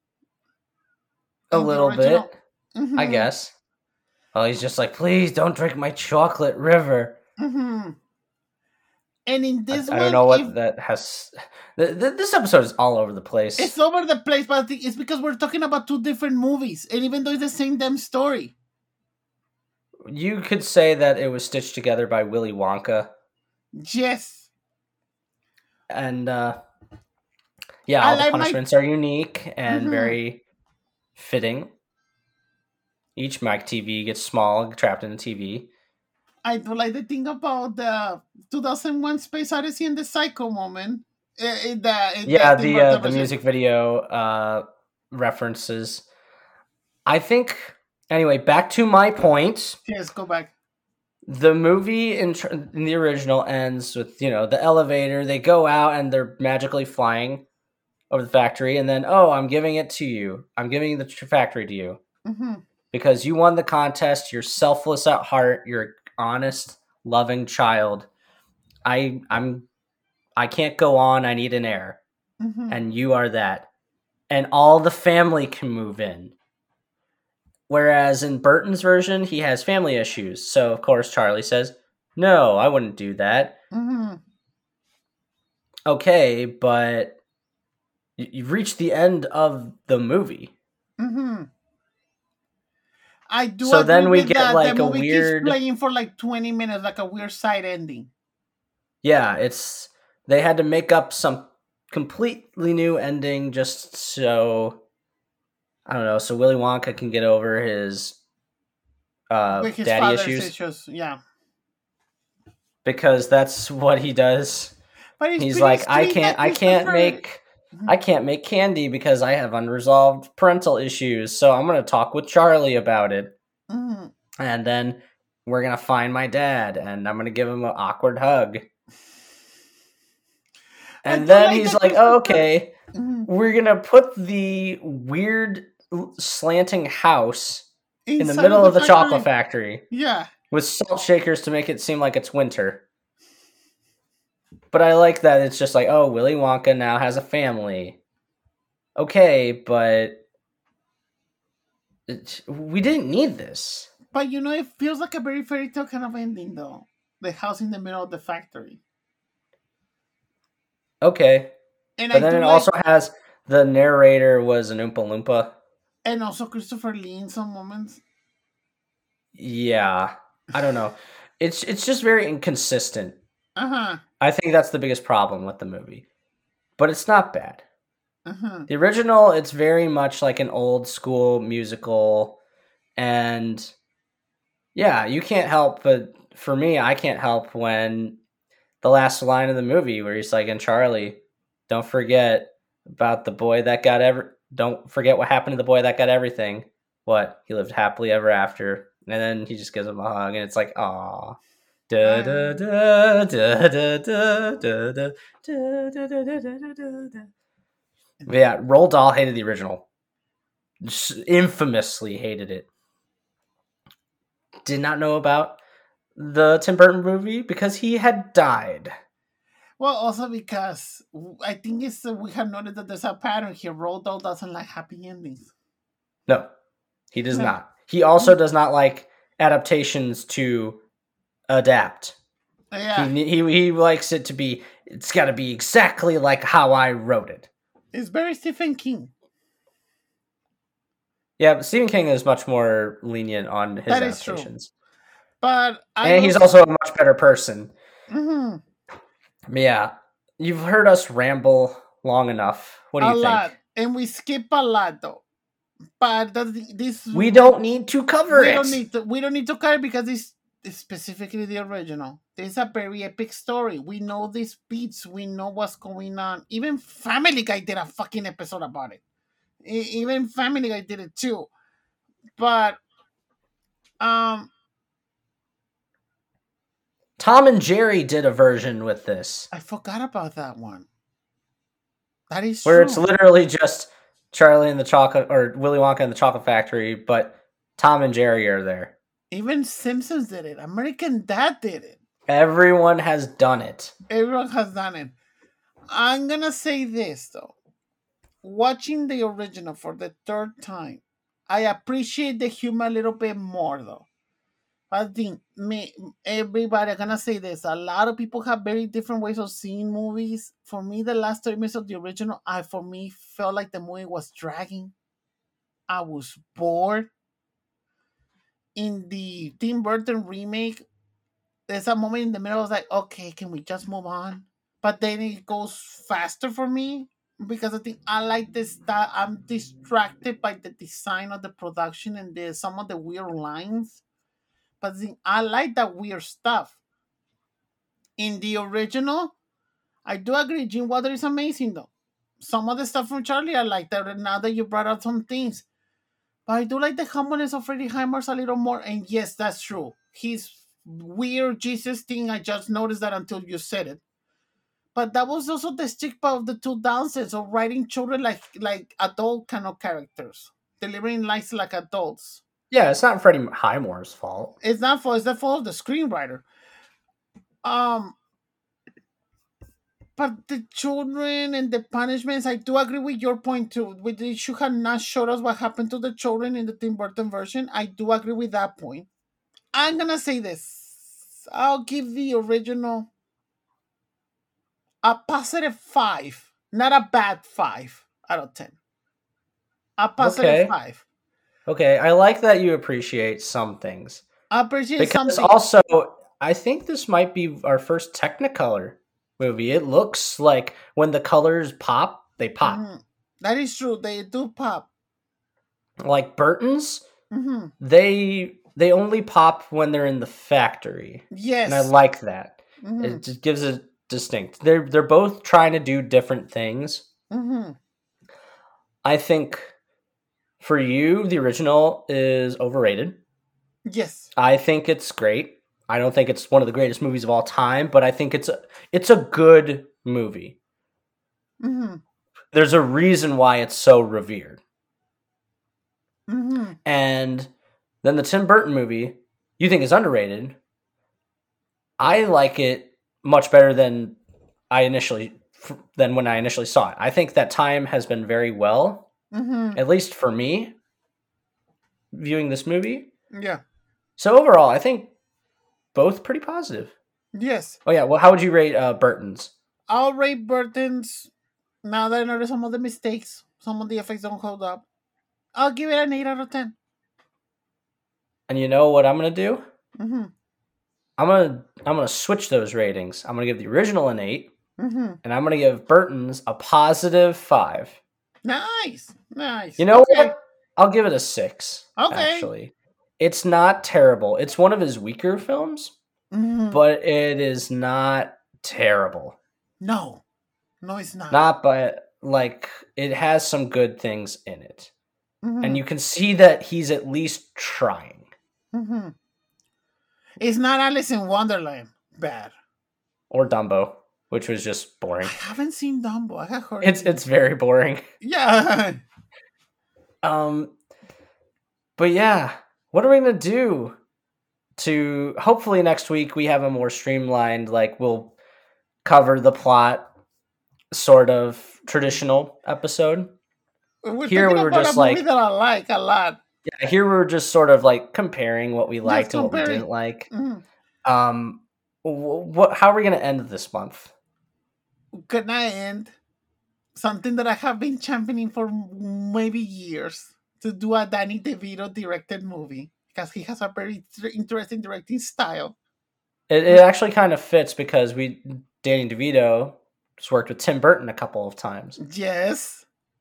A little bit, mm-hmm. I guess. Oh, he's just like, please don't drink my chocolate river. Mm-hmm. And in this I, one, I don't know what if, that has. The, the, this episode is all over the place. It's over the place, but it's because we're talking about two different movies, and even though it's the same damn story. You could say that it was stitched together by Willy Wonka. Yes. And, uh, yeah, all I the like punishments my... are unique and mm-hmm. very fitting. Each Mike T V gets small, trapped in a T V. I do like the thing about the two thousand one Space Odyssey and the Psycho moment. In the, in yeah, the the, uh, the music video uh, references. I think, anyway, back to my point. Yes, go back. The movie in, tr- in the original ends with, you know, the elevator. They go out and they're magically flying over the factory. And then, oh, I'm giving it to you. I'm giving the tr- factory to you. Mm-hmm. Because you won the contest. You're selfless at heart. You're honest, loving child. I I'm I can't go on. I need an heir. Mm-hmm. And you are that. And all the family can move in. Whereas in Burton's version, he has family issues. So of course Charlie says, no, I wouldn't do that. Mm-hmm. Okay, but you've reached the end of the movie. Mm-hmm. I do. So agree then we with get that. like the a movie weird keeps playing for like twenty minutes, like a weird side ending. Yeah, it's they had to make up some completely new ending just so I don't know, so Willy Wonka can get over his uh with his daddy father's issues. issues. Yeah, because that's what he does. But he's like, I can't, I can't make. I can't make candy because I have unresolved parental issues. So I'm going to talk with Charlie about it. Mm-hmm. And then we're going to find my dad and I'm going to give him an awkward hug. And then like he's like, oh, okay, mm-hmm. we're going to put the weird slanting house inside in the middle of the, of the chocolate factory. Yeah. With salt shakers to make it seem like it's winter. But I like that it's just like, oh, Willy Wonka now has a family. Okay, but it, we didn't need this. But, you know, it feels like a very fairy tale kind of ending, though. The house in the middle of the factory. Okay. And but I then it like... also has the narrator was an Oompa Loompa. And also Christopher Lee in some moments. Yeah. I don't know. It's It's just very inconsistent. Uh-huh. I think that's the biggest problem with the movie. But it's not bad. Uh-huh. The original, it's very much like an old school musical. And yeah, you can't help, but for me, I can't help when the last line of the movie where he's like, and Charlie, don't forget about the boy that got every, don't forget what happened to the boy that got everything. What? He lived happily ever after. And then he just gives him a hug and it's like, aw. Da da da da da da da da da da da da da. Yeah, Roald Dahl hated the original. Just infamously hated it. Did not know about the Tim Burton movie because he had died. Well, also because I think it's uh, we have noticed that there's a pattern here. Roald Dahl doesn't like happy endings. No, he does no. not. He also does not like adaptations to adapt. Yeah. He, he he likes it to be, it's got to be exactly like how I wrote it. It's very Stephen King. Yeah, but Stephen King is much more lenient on his that adaptations. Is true. But I and he's also a much better person. Mm-hmm. Yeah. You've heard us ramble long enough. What do a you think? Lot. And we skip a lot though. But this we don't need to cover we it. Don't need to, we don't need to cover it because this specifically the original. This is a very epic story. We know these beats. We know what's going on. Even Family Guy did a fucking episode about it. E- even Family Guy did it too. But, um... Tom and Jerry did a version with this. I forgot about that one. That is where true. it's literally just Charlie and the Chocolate, or Willy Wonka and the Chocolate Factory, but Tom and Jerry are there. Even Simpsons did it. American Dad did it. Everyone has done it. Everyone has done it. I'm gonna say this though. Watching the original for the third time, I appreciate the humor a little bit more though. I think me, everybody, I'm gonna say this. A lot of people have very different ways of seeing movies. For me, the last thirty minutes of the original, I for me felt like the movie was dragging. I was bored. In the Tim Burton remake, there's a moment in the middle. I was like, okay, can we just move on? But then it goes faster for me because I think I like this. That I'm distracted by the design of the production and the some of the weird lines. But the, I like that weird stuff. In the original, I do agree. Gene Wilder is amazing though. Some of the stuff from Charlie I like that. Now that you brought up some things, but I do like the humbleness of Freddie Highmore a little more. And yes, that's true. His weird Jesus thing, I just noticed that until you said it. But that was also the stigma of the two dances of writing children like like adult kind of characters, delivering lines like adults. Yeah, it's not Freddie Highmore's fault. It's not for it's the fault of the screenwriter. Um, but the children and the punishments, I do agree with your point too. With they should have not showed us what happened to the children in the Tim Burton version. I do agree with that point. I'm gonna say this. I'll give the original a positive five, not a bad five out of ten. A positive Okay. five. Okay, I like that you appreciate some things. I appreciate because something. Also, I think this might be our first Technicolor movie. It looks like when the colors pop, they pop. Mm-hmm. That is true. They do pop. Like Burton's, mm-hmm. they they only pop when they're in the factory. Yes, and I like that. Mm-hmm. It just gives it distinct. They're they're both trying to do different things. Mm-hmm. I think for you, the original is overrated. Yes, I think it's great. I don't think it's one of the greatest movies of all time, but I think it's a, it's a good movie. Mm-hmm. There's a reason why it's so revered. Mm-hmm. And then the Tim Burton movie, you think is underrated. I like it much better than I initially than when I initially saw it. I think that time has been very well, mm-hmm. at least for me, viewing this movie. Yeah. So overall, I think both pretty positive. Yes. Oh yeah. Well, how would you rate uh, Burton's? I'll rate Burton's. Now that I notice some of the mistakes, some of the effects don't hold up, I'll give it an eight out of ten. And you know what I'm gonna do? Mm-hmm. I'm gonna I'm gonna switch those ratings. I'm gonna give the original an eight, mm-hmm. and I'm gonna give Burton's a positive five. Nice, nice. You know okay. what? I'll give it a six. Okay. Actually, it's not terrible. It's one of his weaker films, mm-hmm. but it is not terrible. No, no, it's not. Not by like it has some good things in it, mm-hmm. and you can see that he's at least trying. Mm-hmm. It's not Alice in Wonderland bad. Or Dumbo, which was just boring. I haven't seen Dumbo. I have heard it's it. it's very boring. Yeah. um, but yeah, what are we gonna do? To hopefully next week we have a more streamlined, like we'll cover the plot, sort of traditional episode. We're here we were about just a like movie that I like a lot. Yeah, here we were just sort of like comparing what we liked Just and what we comparing. didn't like. Mm-hmm. Um, what? How are we gonna end this month? Can I end something that I have been championing for maybe years to do a Danny DeVito directed movie because he has a very interesting directing style. It, it actually kind of fits because we Danny DeVito just worked with Tim Burton a couple of times. Yes.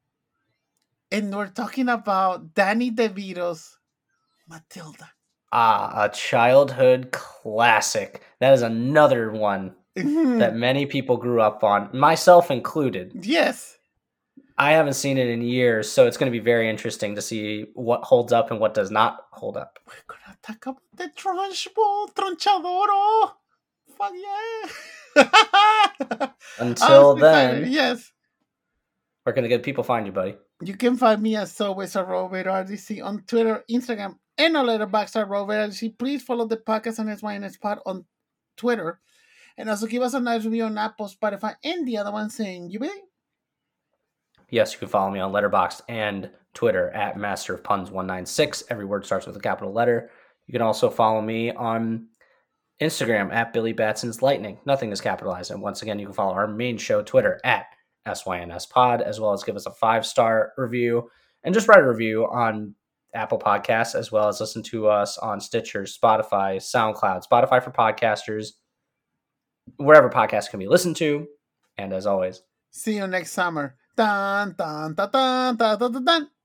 And we're talking about Danny DeVito's Matilda. Ah, a childhood classic. That is another one mm-hmm. that many people grew up on, myself included. Yes. I haven't seen it in years, so it's going to be very interesting to see what holds up and what does not hold up. We're going to talk about the Trunchbull, Tronchadoro. Fuck yeah. Until then, excited. Yes. Where can the good people find you, buddy? You can find me as always at Robert R D C on Twitter, Instagram, and on Letterboxd at Robert R D C. Please follow the podcast on S Y N S Pod on Twitter. And also give us a nice review on Apple, Spotify, and the other one saying, you Billy? Yes, you can follow me on Letterboxd and Twitter at Master of Puns one nine six. Every word starts with a capital letter. You can also follow me on Instagram at Billy Batson's Lightning. Nothing is capitalized. And once again, you can follow our main show, Twitter, at S Y N S Pod, as well as give us a five-star review and just write a review on Apple Podcasts, as well as listen to us on Stitcher, Spotify, SoundCloud, Spotify for podcasters, wherever podcasts can be listened to. And as always, see you next summer. Dun, dun, dun, dun, dun, dun, dun.